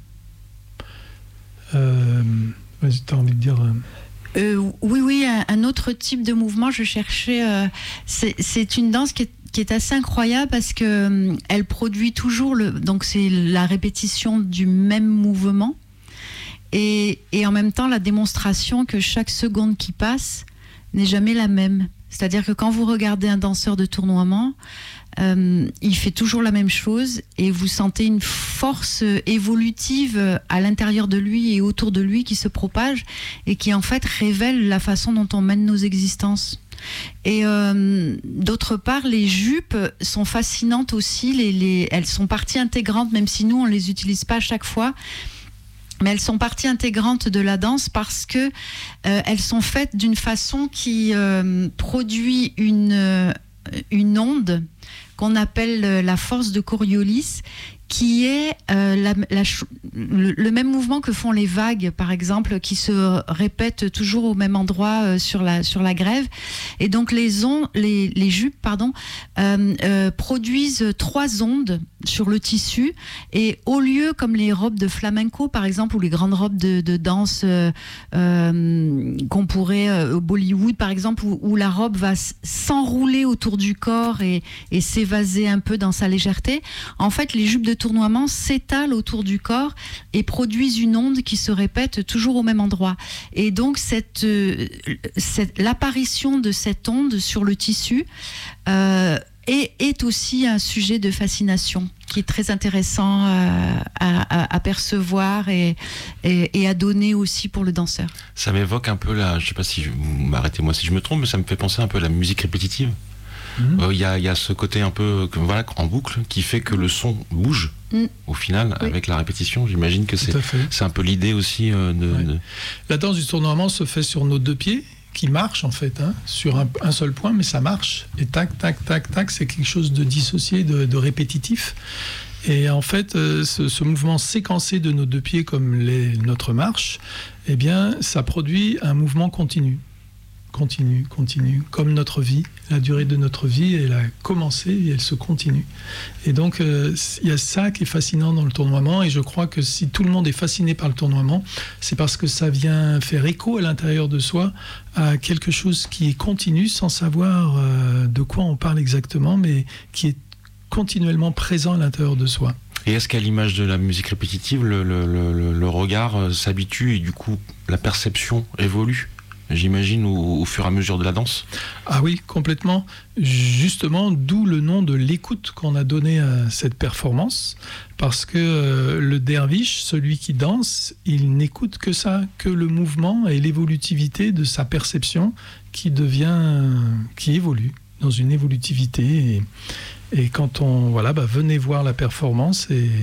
Euh, vas-y, tu as envie de dire... Euh... Euh, oui, oui, un, un autre type de mouvement. Je cherchais... Euh, c'est, c'est une danse qui est, qui est assez incroyable parce qu'elle euh, produit toujours... Le, donc c'est la répétition du même mouvement. Et, et en même temps, la démonstration que chaque seconde qui passe n'est jamais la même. C'est-à-dire que quand vous regardez un danseur de tournoiement, euh, il fait toujours la même chose et vous sentez une force évolutive à l'intérieur de lui et autour de lui qui se propage et qui en fait révèle la façon dont on mène nos existences. Et euh, d'autre part, les jupes sont fascinantes aussi, les, les, elles sont partie intégrante, même si nous on ne les utilise pas à chaque fois. Mais elles sont partie intégrante de la danse parce que euh, elles sont faites d'une façon qui euh, produit une, euh, une onde qu'on appelle la force de Coriolis, qui est euh, la, la, le, le même mouvement que font les vagues, par exemple, qui se répètent toujours au même endroit euh, sur, la, sur la grève. Et donc les, ondes, les, les jupes pardon, euh, euh, produisent trois ondes sur le tissu. Et au lieu, comme les robes de flamenco, par exemple, ou les grandes robes de, de danse euh, euh, qu'on pourrait euh, au Bollywood, par exemple, où, où la robe va s'enrouler autour du corps et, et s'évaser un peu dans sa légèreté, en fait, les jupes de tournoiement s'étalent autour du corps et produisent une onde qui se répète toujours au même endroit. Et donc, cette, euh, cette, l'apparition de cette onde sur le tissu euh, est, est aussi un sujet de fascination qui est très intéressant euh, à, à, à percevoir et, et, et à donner aussi pour le danseur. Ça m'évoque un peu la... Je ne sais pas si... Vous arrêtez-moi si je me trompe, mais ça me fait penser un peu à la musique répétitive. Il mmh. euh, y, y a ce côté un peu voilà, en boucle qui fait que le son bouge mmh. au final oui. avec la répétition. J'imagine que c'est, c'est un peu l'idée aussi euh, de, ouais. de... La danse du tournoiement se fait sur nos deux pieds qui marchent en fait, hein, sur un, un seul point, mais ça marche. Et tac, tac, tac, tac, c'est quelque chose de dissocié, de, de répétitif. Et en fait, euh, ce, ce mouvement séquencé de nos deux pieds comme les, notre marche, eh bien, ça produit un mouvement continu. Continue, continue, comme notre vie, la durée de notre vie, elle a commencé et elle se continue. Et donc, il euh, y a ça qui est fascinant dans le tournoiement, et je crois que si tout le monde est fasciné par le tournoiement, c'est parce que ça vient faire écho à l'intérieur de soi à quelque chose qui est continu, sans savoir euh, de quoi on parle exactement, mais qui est continuellement présent à l'intérieur de soi. Et est-ce qu'à l'image de la musique répétitive, le, le, le, le regard euh, s'habitue et du coup la perception évolue ? J'imagine, au, au fur et à mesure de la danse. Ah oui, complètement. Justement, d'où le nom de l'écoute qu'on a donné à cette performance. Parce que euh, le derviche, celui qui danse, il n'écoute que ça, que le mouvement et l'évolutivité de sa perception qui devient, qui évolue dans une évolutivité. Et, et quand on, voilà, bah, venez voir la performance et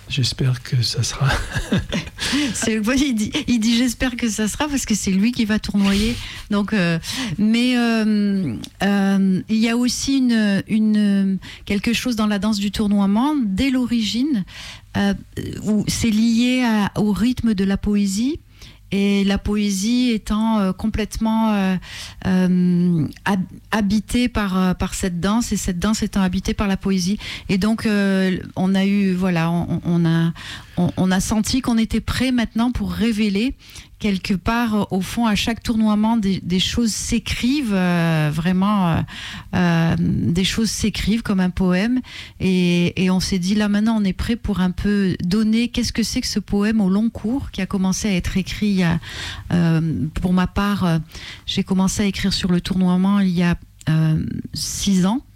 J'espère que ça sera. c'est, il dit, il dit j'espère que ça sera parce que c'est lui qui va tournoyer. Donc, euh, mais euh, euh, il y a aussi une, une, quelque chose dans la danse du tournoiement dès l'origine euh, où c'est lié à, au rythme de la poésie. Et la poésie étant euh, complètement euh, euh, hab- habitée par, euh, par cette danse, et cette danse étant habitée par la poésie. Et donc, euh, on a eu, voilà, on, on, a, on, on a senti qu'on était prêt maintenant pour révéler quelque part, au fond, à chaque tournoiement, des, des choses s'écrivent, euh, vraiment, euh, euh, des choses s'écrivent comme un poème. Et, et on s'est dit, là maintenant, on est prêt pour un peu donner qu'est-ce que c'est que ce poème au long cours qui a commencé à être écrit il y a, euh, pour ma part, euh, j'ai commencé à écrire sur le tournoiement il y a euh, six ans.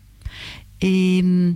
Et euh,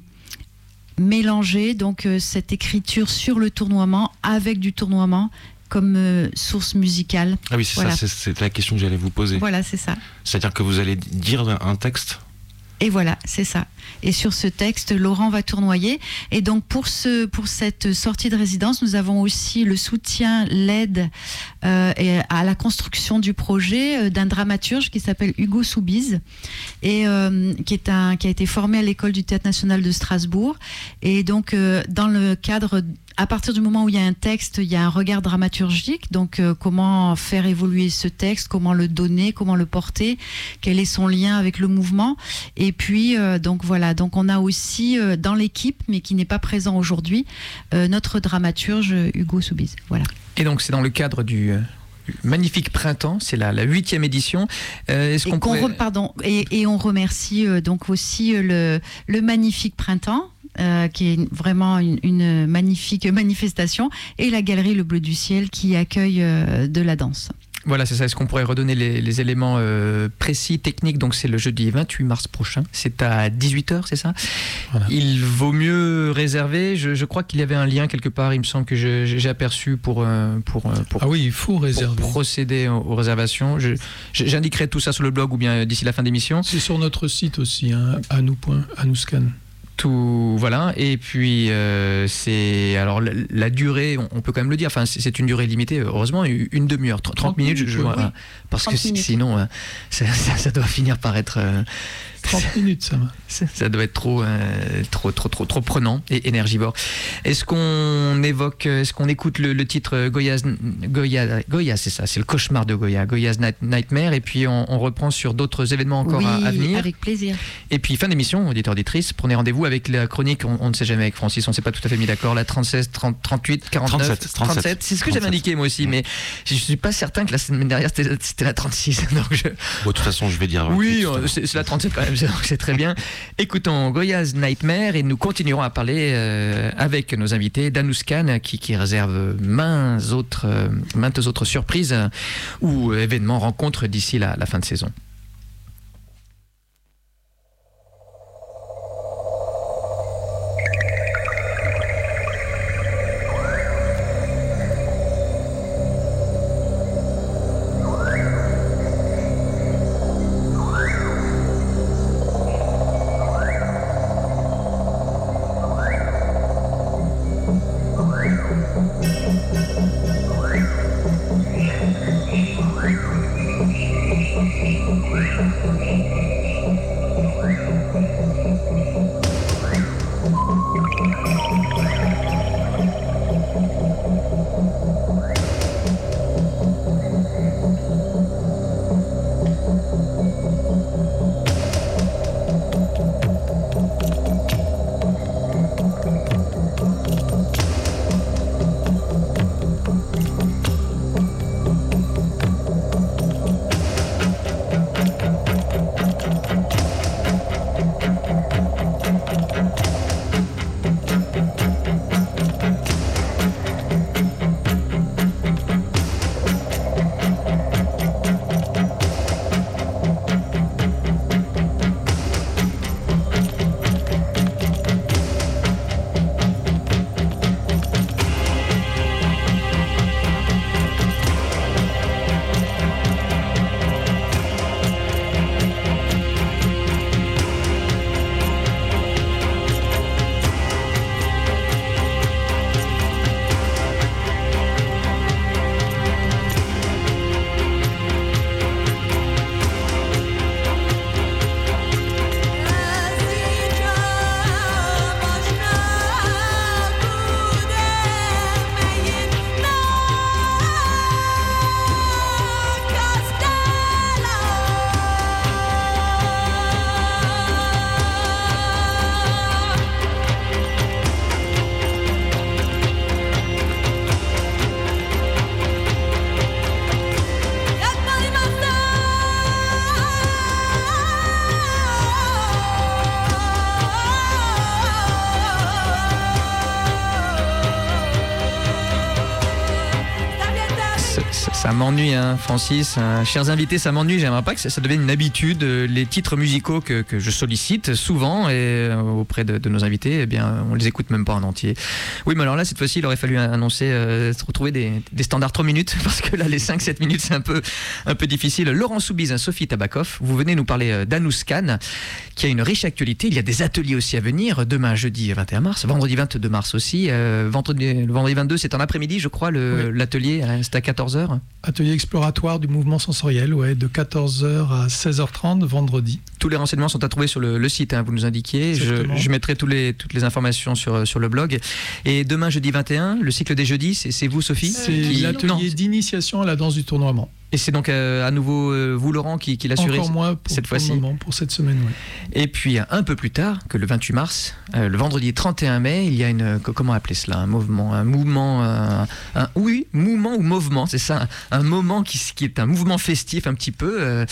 mélanger donc euh, cette écriture sur le tournoiement avec du tournoiement comme euh, source musicale. Ah oui, c'est voilà. ça, c'est, c'est la question que j'allais vous poser. Voilà, c'est ça. C'est-à-dire que vous allez dire un texte. Et voilà, c'est ça. Et sur ce texte, Laurent va tournoyer. Et donc, pour, ce, pour cette sortie de résidence, nous avons aussi le soutien, l'aide euh, et à la construction du projet euh, d'un dramaturge qui s'appelle Hugo Soubise, et euh, qui, est un, qui a été formé à l'École du Théâtre National de Strasbourg. Et donc, euh, dans le cadre... À partir du moment où il y a un texte, il y a un regard dramaturgique. Donc, euh, comment faire évoluer ce texte, comment le donner, comment le porter, quel est son lien avec le mouvement. Et puis, euh, donc voilà. Donc, on a aussi euh, dans l'équipe, mais qui n'est pas présent aujourd'hui, euh, notre dramaturge Hugo Soubise. Voilà. Et donc, c'est dans le cadre du euh, magnifique printemps. C'est la, la huitième édition. Euh, est-ce qu'on et, qu'on pourrait... re, pardon, et, et on remercie euh, donc aussi euh, le, le magnifique printemps. Euh, qui est vraiment une, une magnifique manifestation, et la galerie Le Bleu du Ciel qui accueille euh, de la danse. Voilà, c'est ça. Est-ce qu'on pourrait redonner les, les éléments euh, précis, techniques? Donc, c'est le jeudi vingt-huit mars prochain. C'est à dix-huit heures, c'est ça? Voilà. Il vaut mieux réserver. Je, je crois qu'il y avait un lien quelque part, il me semble que je, j'ai aperçu pour, pour, pour, ah oui, il faut réserver. Pour procéder aux, aux réservations. Je, j'indiquerai tout ça sur le blog ou bien d'ici la fin d'émission. C'est sur notre site aussi, hein, anou point anouscan. Tout, voilà. Et puis, euh, c'est. Alors, la, la durée, on, on peut quand même le dire, enfin, c'est, c'est une durée limitée, heureusement, une demi-heure, trente, trente minutes, minutes, je, je, oui. euh, parce que minutes. Sinon, euh, ça, ça, ça doit finir par être. Euh, trente minutes, ça va. Ça, ça doit être trop, euh, trop, trop, trop, trop prenant et énergivore. Est-ce qu'on évoque, est-ce qu'on écoute le, le titre Goya's, Goya, Goya, c'est ça, c'est le cauchemar de Goya, Goya's Nightmare, et puis on, on reprend sur d'autres événements encore oui, à, à venir. Avec plaisir. Et puis fin d'émission, auditeurs, auditrices, prenez rendez-vous avec la chronique. On, on ne sait jamais avec Francis, on ne s'est pas tout à fait mis d'accord. La trente-six, trente, trente-huit, quarante-neuf, trente-sept, trente-sept. trente-sept. C'est ce que j'avais indiqué moi aussi, mais je ne suis pas certain que la semaine dernière c'était, c'était la trente-six. Donc je... bon, de toute façon, je vais dire. Oui, c'est, c'est la trente-sept quand même, donc c'est très bien. Écoutons Goya's Nightmare et nous continuerons à parler euh, avec nos invités d'Anouscan qui, qui réserve maintes autres, euh, maintes autres surprises euh, ou événements, rencontres d'ici la, la fin de saison. Ça m'ennuie, hein, Francis. Euh, chers invités, ça m'ennuie. J'aimerais pas que ça, ça devienne une habitude. Euh, les titres musicaux que, que je sollicite souvent et euh, auprès de, de nos invités, eh bien, on les écoute même pas en entier. Oui, mais alors là, cette fois-ci, il aurait fallu annoncer, euh, retrouver des, des standards trois minutes, parce que là, les cinq sept minutes, c'est un peu, un peu difficile. Laurent Soubise, Sophie Tabakoff, vous venez nous parler d'Anous Khan, qui a une riche actualité. Il y a des ateliers aussi à venir. Demain, jeudi vingt et un mars, vendredi vingt-deux mars aussi. Euh, vendredi, le vendredi vingt-deux, c'est en après-midi, je crois, le, oui. l'atelier. C'est à quatorze heures. Atelier exploratoire du mouvement sensoriel, ouais, de quatorze heures à seize heures trente, vendredi. Tous les renseignements sont à trouver sur le, le site, hein, vous nous indiquiez. Je, je mettrai tous les, toutes les informations sur, sur le blog. Et demain, jeudi vingt et un, le cycle des jeudis, c'est, c'est vous, Sophie? C'est qui... l'atelier non. d'initiation à la danse du tournoiement. Et c'est donc euh, à nouveau euh, vous, Laurent, qui, qui l'assurez Encore moi pour, cette pour fois-ci. Le moment, pour cette semaine, oui. Et puis un peu plus tard, que le vingt-huit mars, euh, le vendredi trente et un mai, il y a une, comment appeler cela, un mouvement, un mouvement, un, un oui, mouvement ou mouvement, c'est ça, un, un moment qui, qui est un mouvement festif un petit peu, euh,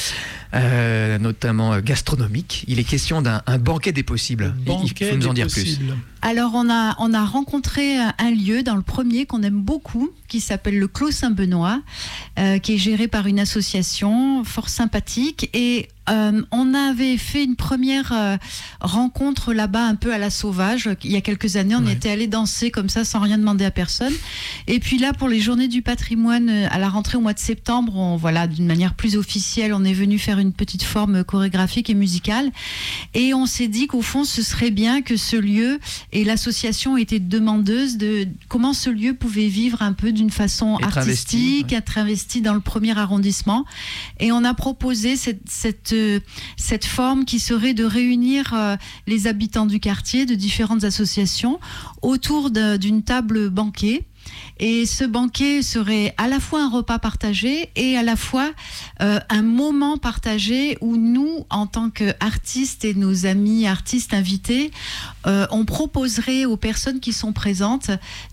euh, notamment gastronomique. Il est question d'un un banquet des possibles. Banquet il faut nous en dire possibles. plus. Alors on a, on a rencontré un lieu dans le premier qu'on aime beaucoup, qui s'appelle le Clos Saint-Benoît, euh, qui est géré par une association fort sympathique. Et euh, on avait fait une première euh, rencontre là-bas un peu à la sauvage. Il y a quelques années, on ouais. était allé danser comme ça sans rien demander à personne. Et puis là, pour les journées du patrimoine, à la rentrée au mois de septembre, on, voilà, d'une manière plus officielle, on est venu faire une petite forme chorégraphique et musicale. Et on s'est dit qu'au fond, ce serait bien que ce lieu, et l'association était demandeuse de comment ce lieu pouvait vivre un peu d'une façon être artistique, investi, ouais. être investi dans le premier arrondissement. Et on a proposé cette, cette, cette forme qui serait de réunir euh, les habitants du quartier, de différentes associations, autour de, d'une table banquet. Et ce banquet serait à la fois un repas partagé et à la fois euh, un moment partagé où nous, en tant qu'artistes et nos amis artistes invités, euh, on proposerait aux personnes qui sont présentes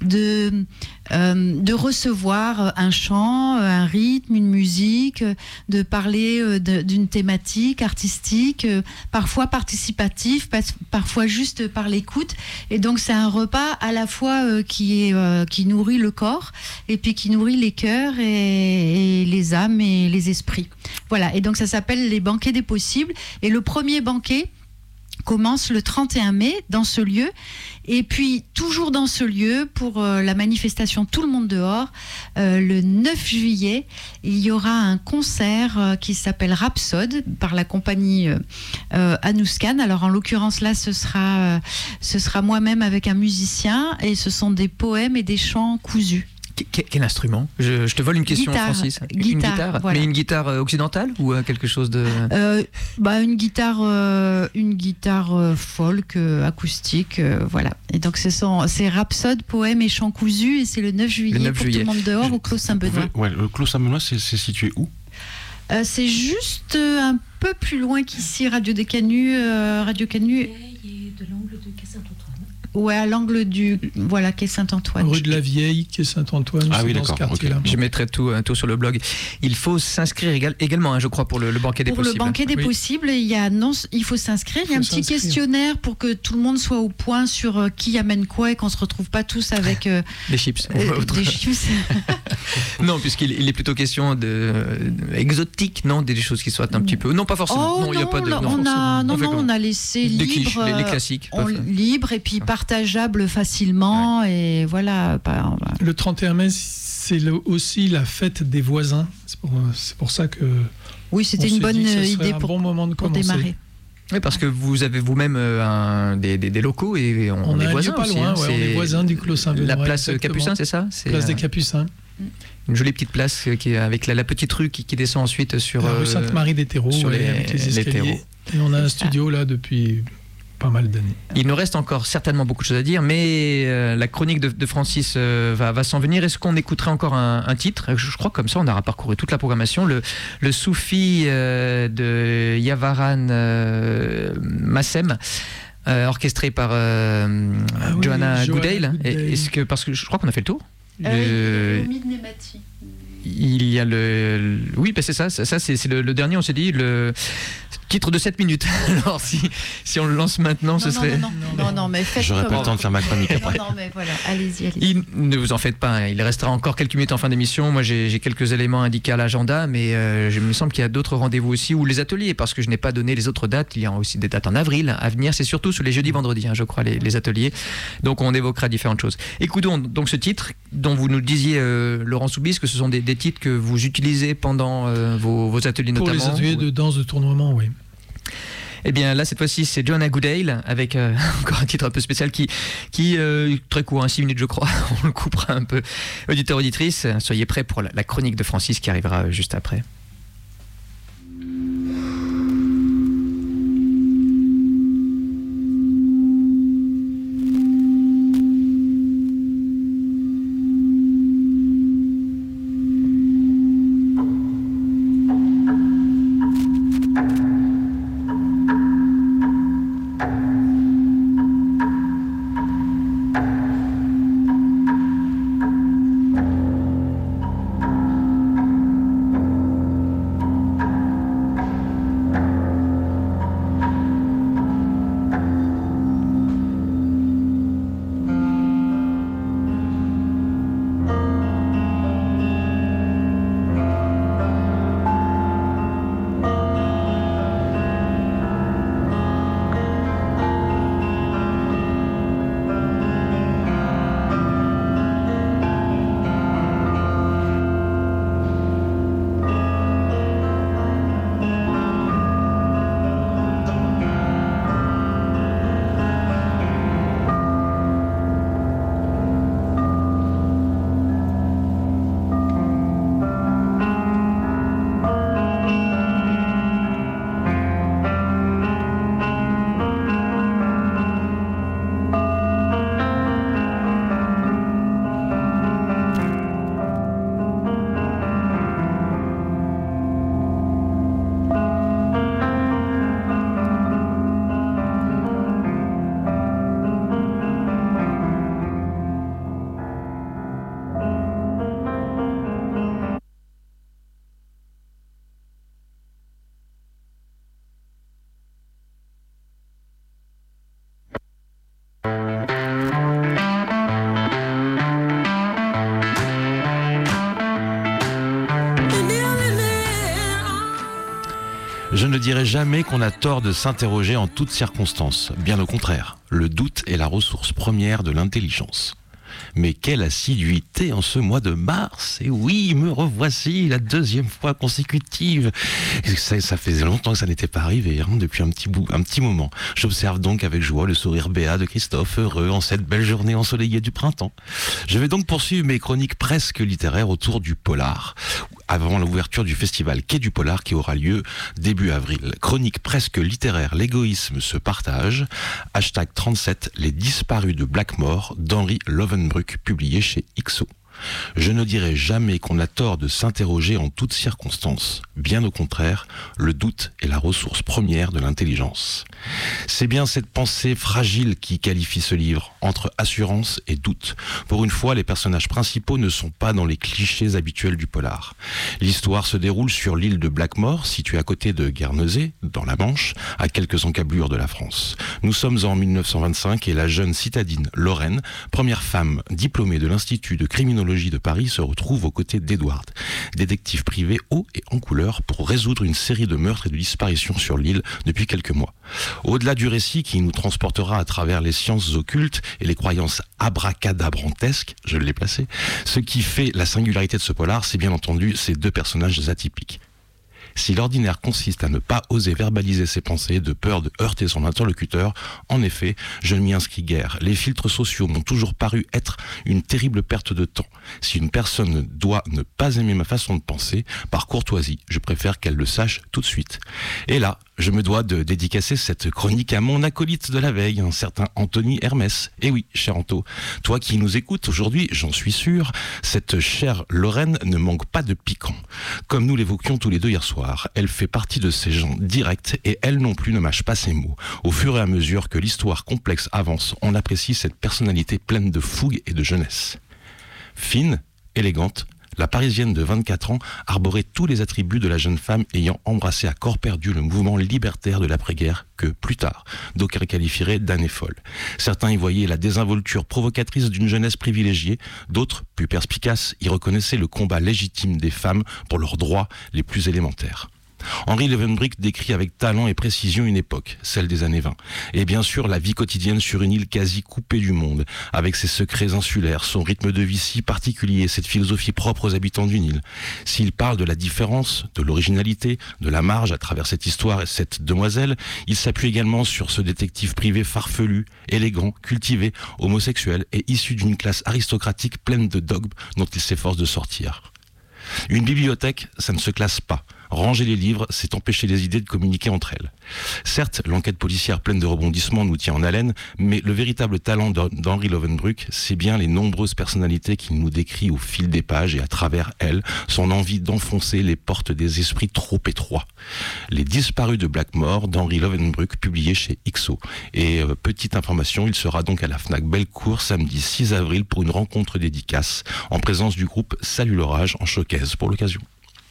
de, euh, de recevoir un chant, un rythme, une musique, de parler de, d'une thématique artistique, parfois participative, parfois juste par l'écoute. Et donc c'est un repas à la fois euh, qui, est, euh, qui nourrit le corps et puis qui nourrit les cœurs et, et les âmes et les esprits. Voilà, et donc ça s'appelle les banquets des possibles. Et le premier banquet commence le trente et un mai dans ce lieu. Et puis, toujours dans ce lieu, pour euh, la manifestation Tout le monde dehors, euh, le neuf juillet, il y aura un concert euh, qui s'appelle Rhapsode par la compagnie euh, euh, Anous Khan. Alors, en l'occurrence, là, ce sera, euh, ce sera moi-même avec un musicien et ce sont des poèmes et des chants cousus. Quel, quel instrument je, je te vole une question, guitare, Francis. Guitare, une guitare, voilà. Mais une guitare occidentale ou quelque chose de euh, bah une guitare, euh, une guitare euh, folk euh, acoustique, euh, voilà. Et donc ce sont c'est Rhapsode, poèmes et chants cousus et c'est le neuf juillet le neuf pour juillet. Tout le monde dehors je, au Clos Saint-Benoît. Ouais, le Clos Saint-Benoît, c'est, c'est situé où? euh, C'est juste un peu plus loin qu'ici, Radio des Canuts, euh, Radio Canu. De l'angle de Quai Saint-Antoine. Ouais, à l'angle du voilà Quai Saint-Antoine. Rue de la Vieille, Quai Saint-Antoine. Ah oui, dans d'accord. Ce quartier-là. Okay. Je mettrai tout, tout sur le blog. Il faut s'inscrire égal, également, hein, je crois, pour le, le banquet des pour possibles. Pour le banquet des oui. possibles, il y a non, il faut s'inscrire. Il y a un petit s'inscrire. questionnaire pour que tout le monde soit au point sur euh, qui amène quoi et qu'on se retrouve pas tous avec euh, des chips. Euh, des chips. Non, puisqu'il il est plutôt question de, de exotique, non, des choses qui soient un petit peu. Non, pas forcément. Oh, non, il y a pas de. Non, non, on a, non, on, non, on a laissé des libre, clichés, les, les classiques, on, libre et puis partageable facilement ouais. et voilà. Bah, bah. Le trente et un mai, c'est le, aussi la fête des voisins. C'est pour, c'est pour ça que. Oui, c'était une bonne idée un pour, bon moment de pour démarrer. Oui, parce que vous avez vous-même euh, un, des, des, des locaux et on, on est a voisins pas aussi, loin, hein, ouais, on est voisins du Clos Saint-Benoît. La place exactement. Capucin, c'est ça c'est, Place euh, des Capucins. Une jolie petite place qui est avec la, la petite rue qui, qui descend ensuite sur la rue euh, Sainte-Marie des Terreaux, sur ouais, les, avec les escaliers. les et on a un studio là depuis pas mal d'années. Il nous reste encore certainement beaucoup de choses à dire, mais euh, la chronique de, de Francis euh, va, va s'en venir. Est-ce qu'on écouterait encore un, un titre? je, je crois que comme ça, on aura parcouru toute la programmation. Le, le Soufi euh, de Yavaran euh, Massem. Euh, orchestré par euh, ah oui, Johanna Goodale. Est-ce que parce que je crois qu'on a fait le tour. Euh, le... Il y a le, oui, bah c'est ça. Ça, c'est, c'est le, le dernier. On s'est dit le. Titre de sept minutes. Alors, si, si on le lance maintenant, non, ce non, serait. Non, non, non, non mais faites. J'aurais comme... pas le temps de faire ma chronique après. Non, non, mais voilà, allez-y, allez-y. Il, ne vous en faites pas, hein. Il restera encore quelques minutes en fin d'émission. Moi, j'ai, j'ai quelques éléments indiqués à l'agenda, mais euh, il me semble qu'il y a d'autres rendez-vous aussi, ou les ateliers, parce que je n'ai pas donné les autres dates. Il y a aussi des dates en avril à venir. C'est surtout sur les jeudis, vendredis, hein, je crois, les, les ateliers. Donc, on évoquera différentes choses. Écoutons donc ce titre dont vous nous disiez, euh, Laurent Soubise, que ce sont des, des titres que vous utilisez pendant euh, vos, vos ateliers Pour notamment. les ateliers de danse de tournoiement, oui. Eh bien là, cette fois-ci, c'est Joanna Goodale avec euh, encore un titre un peu spécial qui, qui euh, très court, hein, six minutes je crois, on le coupera un peu. Auditeurs, auditrices, soyez prêts pour la, la chronique de Francis qui arrivera juste après. Je ne dirai jamais qu'on a tort de s'interroger en toutes circonstances. Bien au contraire, le doute est la ressource première de l'intelligence. Mais quelle assiduité en ce mois de mars! Et oui, me revoici la deuxième fois consécutive. Et ça, ça faisait longtemps que ça n'était pas arrivé, hein, depuis un petit bout, un petit moment. J'observe donc avec joie le sourire béat de Christophe, heureux en cette belle journée ensoleillée du printemps. Je vais donc poursuivre mes chroniques presque littéraires autour du polar, avant l'ouverture du festival Quai du Polar qui aura lieu début avril. Chronique presque littéraire, l'égoïsme se partage. Hashtag trente-sept, les disparus de Blackmore d'Henri Lovenbruck, publié chez Ixo. Je ne dirai jamais qu'on a tort de s'interroger en toutes circonstances. Bien au contraire, le doute est la ressource première de l'intelligence. C'est bien cette pensée fragile qui qualifie ce livre, entre assurance et doute. Pour une fois, les personnages principaux ne sont pas dans les clichés habituels du polar. L'histoire se déroule sur l'île de Blackmore, située à côté de Guernesey, dans la Manche, à quelques encablures de la France. Nous sommes en mille neuf cent vingt-cinq et la jeune citadine Lorraine, première femme diplômée de l'Institut de criminologie de Paris, se retrouve aux côtés d'Edward, détective privé haut et en couleur, pour résoudre une série de meurtres et de disparitions sur l'île depuis quelques mois. Au-delà du récit qui nous transportera à travers les sciences occultes et les croyances abracadabrantesques, je l'ai placé, ce qui fait la singularité de ce polar, c'est bien entendu ces deux personnages atypiques. Si l'ordinaire consiste à ne pas oser verbaliser ses pensées de peur de heurter son interlocuteur, en effet, je ne m'y inscris guère. Les filtres sociaux m'ont toujours paru être une terrible perte de temps. Si une personne doit ne pas aimer ma façon de penser, par courtoisie, je préfère qu'elle le sache tout de suite. Et là, je me dois de dédicacer cette chronique à mon acolyte de la veille, un certain Anthony Hermès. Et oui, cher Anto, toi qui nous écoutes aujourd'hui, j'en suis sûr, cette chère Lorraine ne manque pas de piquant. Comme nous l'évoquions tous les deux hier soir, elle fait partie de ces gens directs et elle non plus ne mâche pas ses mots. Au fur et à mesure que l'histoire complexe avance, on apprécie cette personnalité pleine de fougue et de jeunesse. Fine, élégante, La Parisienne de vingt-quatre ans arborait tous les attributs de la jeune femme ayant embrassé à corps perdu le mouvement libertaire de l'après-guerre que, plus tard, d'aucuns qualifieraient d'année folle. Certains y voyaient la désinvolture provocatrice d'une jeunesse privilégiée, d'autres, plus perspicaces, y reconnaissaient le combat légitime des femmes pour leurs droits les plus élémentaires. Henri Leeuwenbruck décrit avec talent et précision une époque, celle des années vingt. Et bien sûr, la vie quotidienne sur une île quasi coupée du monde, avec ses secrets insulaires, son rythme de vie si particulier, cette philosophie propre aux habitants d'une île. S'il parle de la différence, de l'originalité, de la marge à travers cette histoire et cette demoiselle, il s'appuie également sur ce détective privé farfelu, élégant, cultivé, homosexuel et issu d'une classe aristocratique pleine de dogmes dont il s'efforce de sortir. Une bibliothèque, ça ne se classe pas. Ranger les livres, c'est empêcher les idées de communiquer entre elles. Certes, l'enquête policière pleine de rebondissements nous tient en haleine, mais le véritable talent d'Henri Leeuwenbruck, c'est bien les nombreuses personnalités qu'il nous décrit au fil des pages et à travers elles, son envie d'enfoncer les portes des esprits trop étroits. Les disparus de Blackmore d'Henri Leeuwenbruck, publié chez I X O. Et euh, petite information, il sera donc à la Fnac Bellecour samedi six avril pour une rencontre dédicace en présence du groupe Salut l'orage en showcase pour l'occasion.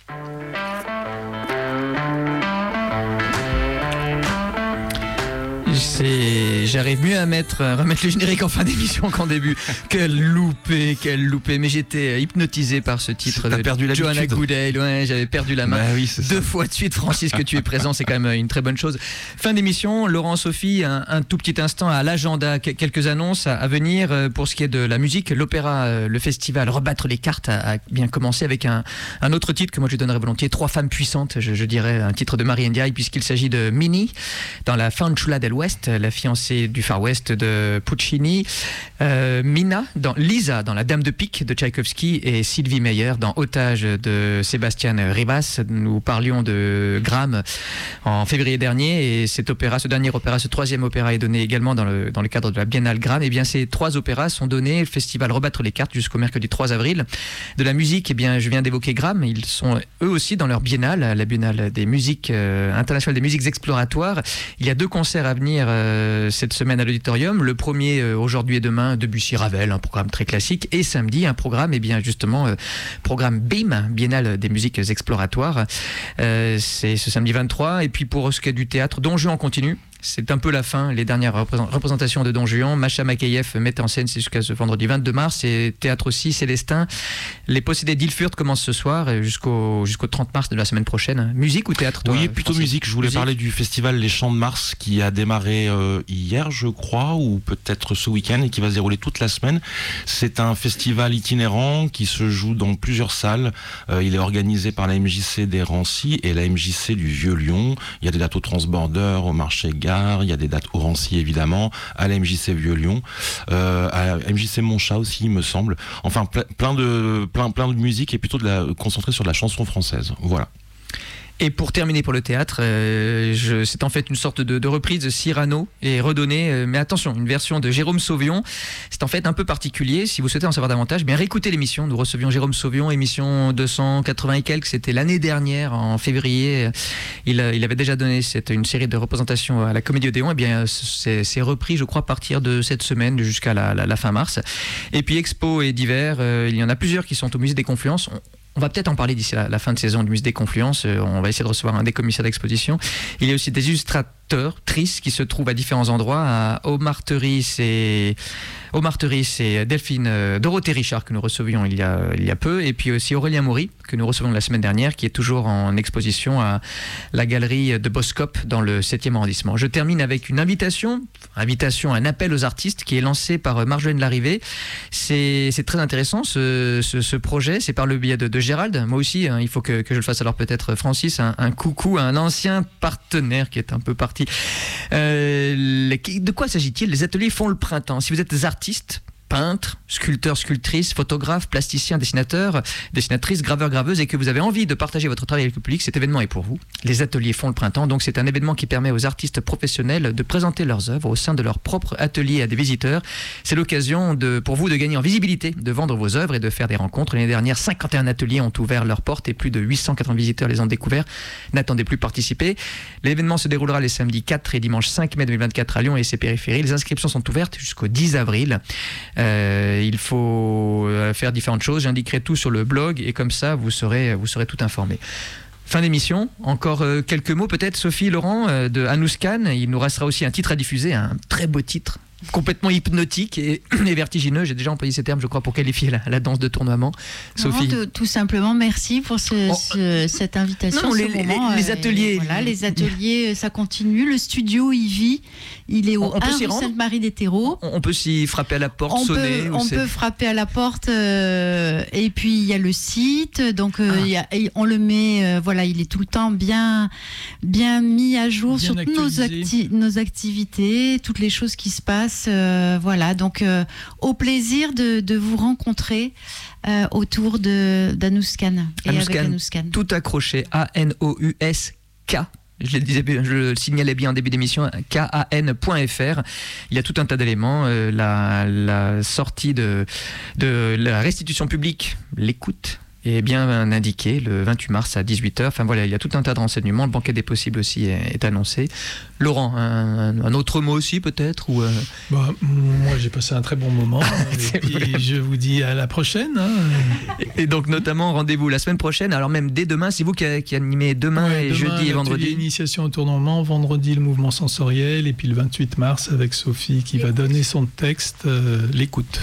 C'est... J'arrive mieux à mettre, à remettre le générique en fin d'émission qu'en début. Quel loupé, quel loupé. Mais j'étais hypnotisé par ce titre T'as de perdu Joanna Goodale. Ouais, j'avais perdu la main. Bah oui, c'est Deux ça. fois de suite, Francis, que tu es présent, c'est quand même une très bonne chose. Fin d'émission, Laurent, Sophie, un, un tout petit instant à l'agenda. Quelques annonces à, à venir pour ce qui est de la musique. L'opéra, le festival Rebattre les cartes a, a bien commencé avec un, un autre titre que moi je donnerais volontiers. Trois femmes puissantes, je, je dirais, un titre de Marie Ndiaye, puisqu'il s'agit de Minnie dans la Fanciulla del West, la fiancée du Far West de Puccini, euh, Mina dans Lisa dans La Dame de Pique de Tchaïkovski et Sylvie Meyer dans Otage de Sébastien Rivas. Nous parlions de Gram en février dernier et cet opéra, ce dernier opéra, ce troisième opéra est donné également dans le, dans le cadre de la Biennale Gram. Et bien ces trois opéras sont donnés au festival Rebattre les cartes jusqu'au mercredi trois avril. De la musique, et bien je viens d'évoquer Gram, ils sont eux aussi dans leur Biennale, la Biennale des musiques euh, internationale des musiques exploratoires. Il y a deux concerts à venir euh, cette semaine à l'auditorium. Le premier euh, aujourd'hui et demain, Debussy Ravel, un programme très classique, et samedi un programme, et bien justement euh, programme B I M, Biennale des musiques exploratoires. Euh, c'est ce samedi vingt-trois. Et puis pour ce qui est du théâtre, Don Juan continue. C'est un peu la fin, les dernières représentations de Don Juan. Macha Makeyev met en scène, c'est jusqu'à ce vendredi vingt-deux mars. Et théâtre aussi, Célestin. Les Possédés d'Ilfurt commencent ce soir jusqu'au, jusqu'au trente mars de la semaine prochaine. Musique ou théâtre, toi? Oui, plutôt Francis? musique. Je voulais Musique. parler du festival Les Chants de Mars qui a démarré euh, hier, je crois, ou peut-être ce week-end et qui va se dérouler toute la semaine. C'est un festival itinérant qui se joue dans plusieurs salles. Euh, il est organisé par la M J C des Rancy et la M J C du Vieux-Lyon. Il y a des dates au Transborder, au Marché Gare. Il y a des dates au Rancy évidemment, à la M J C Vieux-Lyon, euh, à la M J C Montchat aussi, il me semble. Enfin, ple- plein de plein plein de musique et plutôt de la concentrée sur la chanson française. Voilà. Et pour terminer pour le théâtre, euh, je, c'est en fait une sorte de, de reprise de Cyrano et redonnée, euh, mais attention, une version de Jérôme Sauvion. C'est en fait un peu particulier. Si vous souhaitez en savoir davantage, bien réécoutez l'émission. Nous recevions Jérôme Sauvion, émission deux cent quatre-vingts et quelques. C'était l'année dernière, en février. Il, il avait déjà donné cette, une série de représentations à la Comédie Odéon. Et bien, c'est, c'est repris, je crois, à partir de cette semaine jusqu'à la, la, la fin mars. Et puis Expo et divers, euh, il y en a plusieurs qui sont au Musée des Confluences. On, On va peut-être en parler d'ici la, la fin de saison du Musée des Confluences. Euh, on va essayer de recevoir un des commissaires d'exposition. Il y a aussi des illustrateurs, tristes, qui se trouvent à différents endroits. À Aumarteris et, Aumarteris et Delphine, euh, Dorothée Richard, que nous recevions il y, a, il y a peu. Et puis aussi Aurélien Maury, que nous recevons la semaine dernière, qui est toujours en exposition à la galerie de Boscop dans le septième arrondissement. Je termine avec une invitation, invitation, un appel aux artistes qui est lancé par Marjolaine Larrivé. C'est, c'est très intéressant ce, ce, ce projet. C'est par le biais de, de Gérald. Moi aussi, hein, il faut que, que je le fasse. Alors peut-être Francis, un, un coucou à un ancien partenaire qui est un peu parti. Euh, les, de quoi s'agit-il? Les ateliers font le printemps. Si vous êtes des artistes, peintres, sculpteurs, sculptrices, photographes, plasticiens, dessinateurs, dessinatrices, graveurs, graveuses, et que vous avez envie de partager votre travail avec le public, cet événement est pour vous. Les ateliers font le printemps, donc c'est un événement qui permet aux artistes professionnels de présenter leurs œuvres au sein de leur propre atelier à des visiteurs. C'est l'occasion de, pour vous de gagner en visibilité, de vendre vos œuvres et de faire des rencontres. L'année dernière, cinquante et un ateliers ont ouvert leurs portes et plus de huit cent quatre-vingts visiteurs les ont découverts. N'attendez plus participer. L'événement se déroulera les samedis quatre et dimanche cinq mai deux mille vingt-quatre à Lyon et ses périphéries. Les inscriptions sont ouvertes jusqu'au dix avril. Euh, il faut faire différentes choses. J'indiquerai tout sur le blog et comme ça, vous serez, vous serez tout informé. Fin d'émission, encore euh, quelques mots peut-être, Sophie, Laurent, euh, de Anous Khan. Il nous restera aussi un titre à diffuser, un très beau titre, complètement hypnotique et, et vertigineux. J'ai déjà employé ces termes, je crois, pour qualifier la, la danse de tournoiement. Sophie. Non, tout, tout simplement, merci pour ce, oh. ce, cette invitation. Non, ce les, moment, les, les ateliers. Euh, voilà, les ateliers, ça continue. Le studio, il vit. Il est au on peut un s'y rue rendre Sainte-Marie-des-Terreaux. On, on peut s'y frapper à la porte, on sonner. Peut, ou on c'est... peut frapper à la porte. Euh, et puis, il y a le site. Donc, euh, ah. il y a, on le met, euh, voilà, il est tout le temps bien, bien mis à jour Bien sur toutes nos, acti- nos activités, toutes les choses qui se passent. Euh, voilà, donc euh, au plaisir de, de vous rencontrer euh, autour de, d'Anous Khan et Anous avec Khan, Anous Khan. tout accroché, A N O U S K. Je le, disais, je le signalais bien en début d'émission, K A N point F R. Il y a tout un tas d'éléments. Euh, la, la sortie de, de la restitution publique, l'écoute, est bien indiqué le vingt-huit mars à dix-huit heures. Enfin voilà, il y a tout un tas de renseignements. Le banquet des possibles aussi est, est annoncé. Laurent, un, un autre mot aussi peut-être ou euh... bah, moi j'ai passé un très bon moment. Et puis vrai. je vous dis à la prochaine. Hein. Et, et donc notamment rendez-vous la semaine prochaine. Alors même dès demain, c'est vous qui, qui animez demain Ouais, et demain, jeudi et vendredi. Initiation au tournement, vendredi le mouvement sensoriel et puis le vingt-huit mars avec Sophie qui va donner son texte, euh, l'écoute.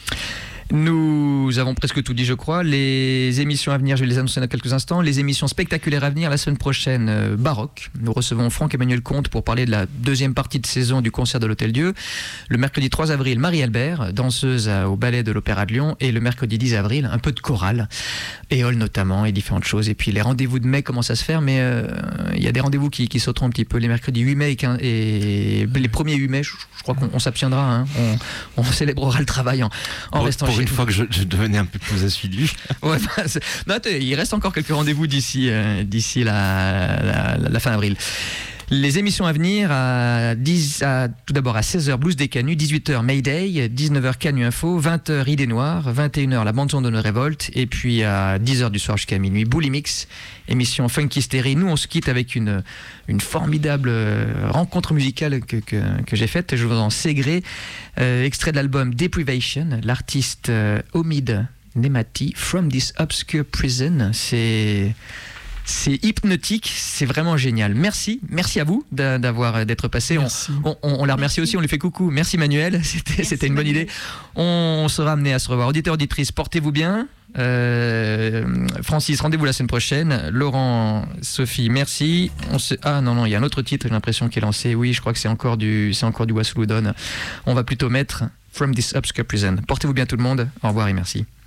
Nous avons presque tout dit, je crois. Les émissions à venir, je vais les annoncer dans quelques instants. Les émissions spectaculaires à venir, la semaine prochaine, euh, Baroque. Nous recevons Franck-Emmanuel Comte pour parler de la deuxième partie de saison du concert de l'Hôtel-Dieu. Le mercredi trois avril, Marie-Albert, danseuse à, au ballet de l'Opéra de Lyon. Et le mercredi dix avril, un peu de chorale, éole notamment, et différentes choses. Et puis les rendez-vous de mai commencent à se faire, mais euh, il y a des rendez-vous qui, qui sauteront un petit peu. Les mercredis huit mai et, quinze, et les premiers huit mai, je, je crois qu'on on s'abstiendra. Hein. On, on célébrera le travail en, en pour, restant pour chez une nous. fois que je, je devenais un peu plus assidu. Ouais, bah, non, il reste encore quelques rendez-vous d'ici, euh, d'ici la, la, la, la fin avril. Les émissions à venir, à dix, à, tout d'abord à seize heures, Blues des Canuts, dix-huit heures, Mayday, dix-neuf heures, Canu Info, vingt heures, Idées Noires, vingt et une heures, la bande-son de nos révoltes, et puis à dix heures du soir jusqu'à minuit, Bully Mix, émission Funky Stérie. Nous, on se quitte avec une, une formidable rencontre musicale que, que, que j'ai faite, je vous en sais gré, euh, extrait de l'album Deprivation, l'artiste euh, Omid Nemati, From This Obscure Prison. C'est... C'est hypnotique, c'est vraiment génial. Merci, merci à vous d'avoir d'être passé. On, on, on la remercie aussi, on lui fait coucou. Merci Manuel, c'était c'était une bonne idée. On sera amené à se revoir. Auditeurs, auditrices, portez-vous bien. Euh, Francis, rendez-vous la semaine prochaine. Laurent, Sophie, merci. On se... Ah non non, il y a un autre titre, j'ai l'impression qui est lancé. Oui, je crois que c'est encore du c'est encore du Wassoulou Don. On va plutôt mettre From This Obscure Prison. Portez-vous bien tout le monde. Au revoir et merci.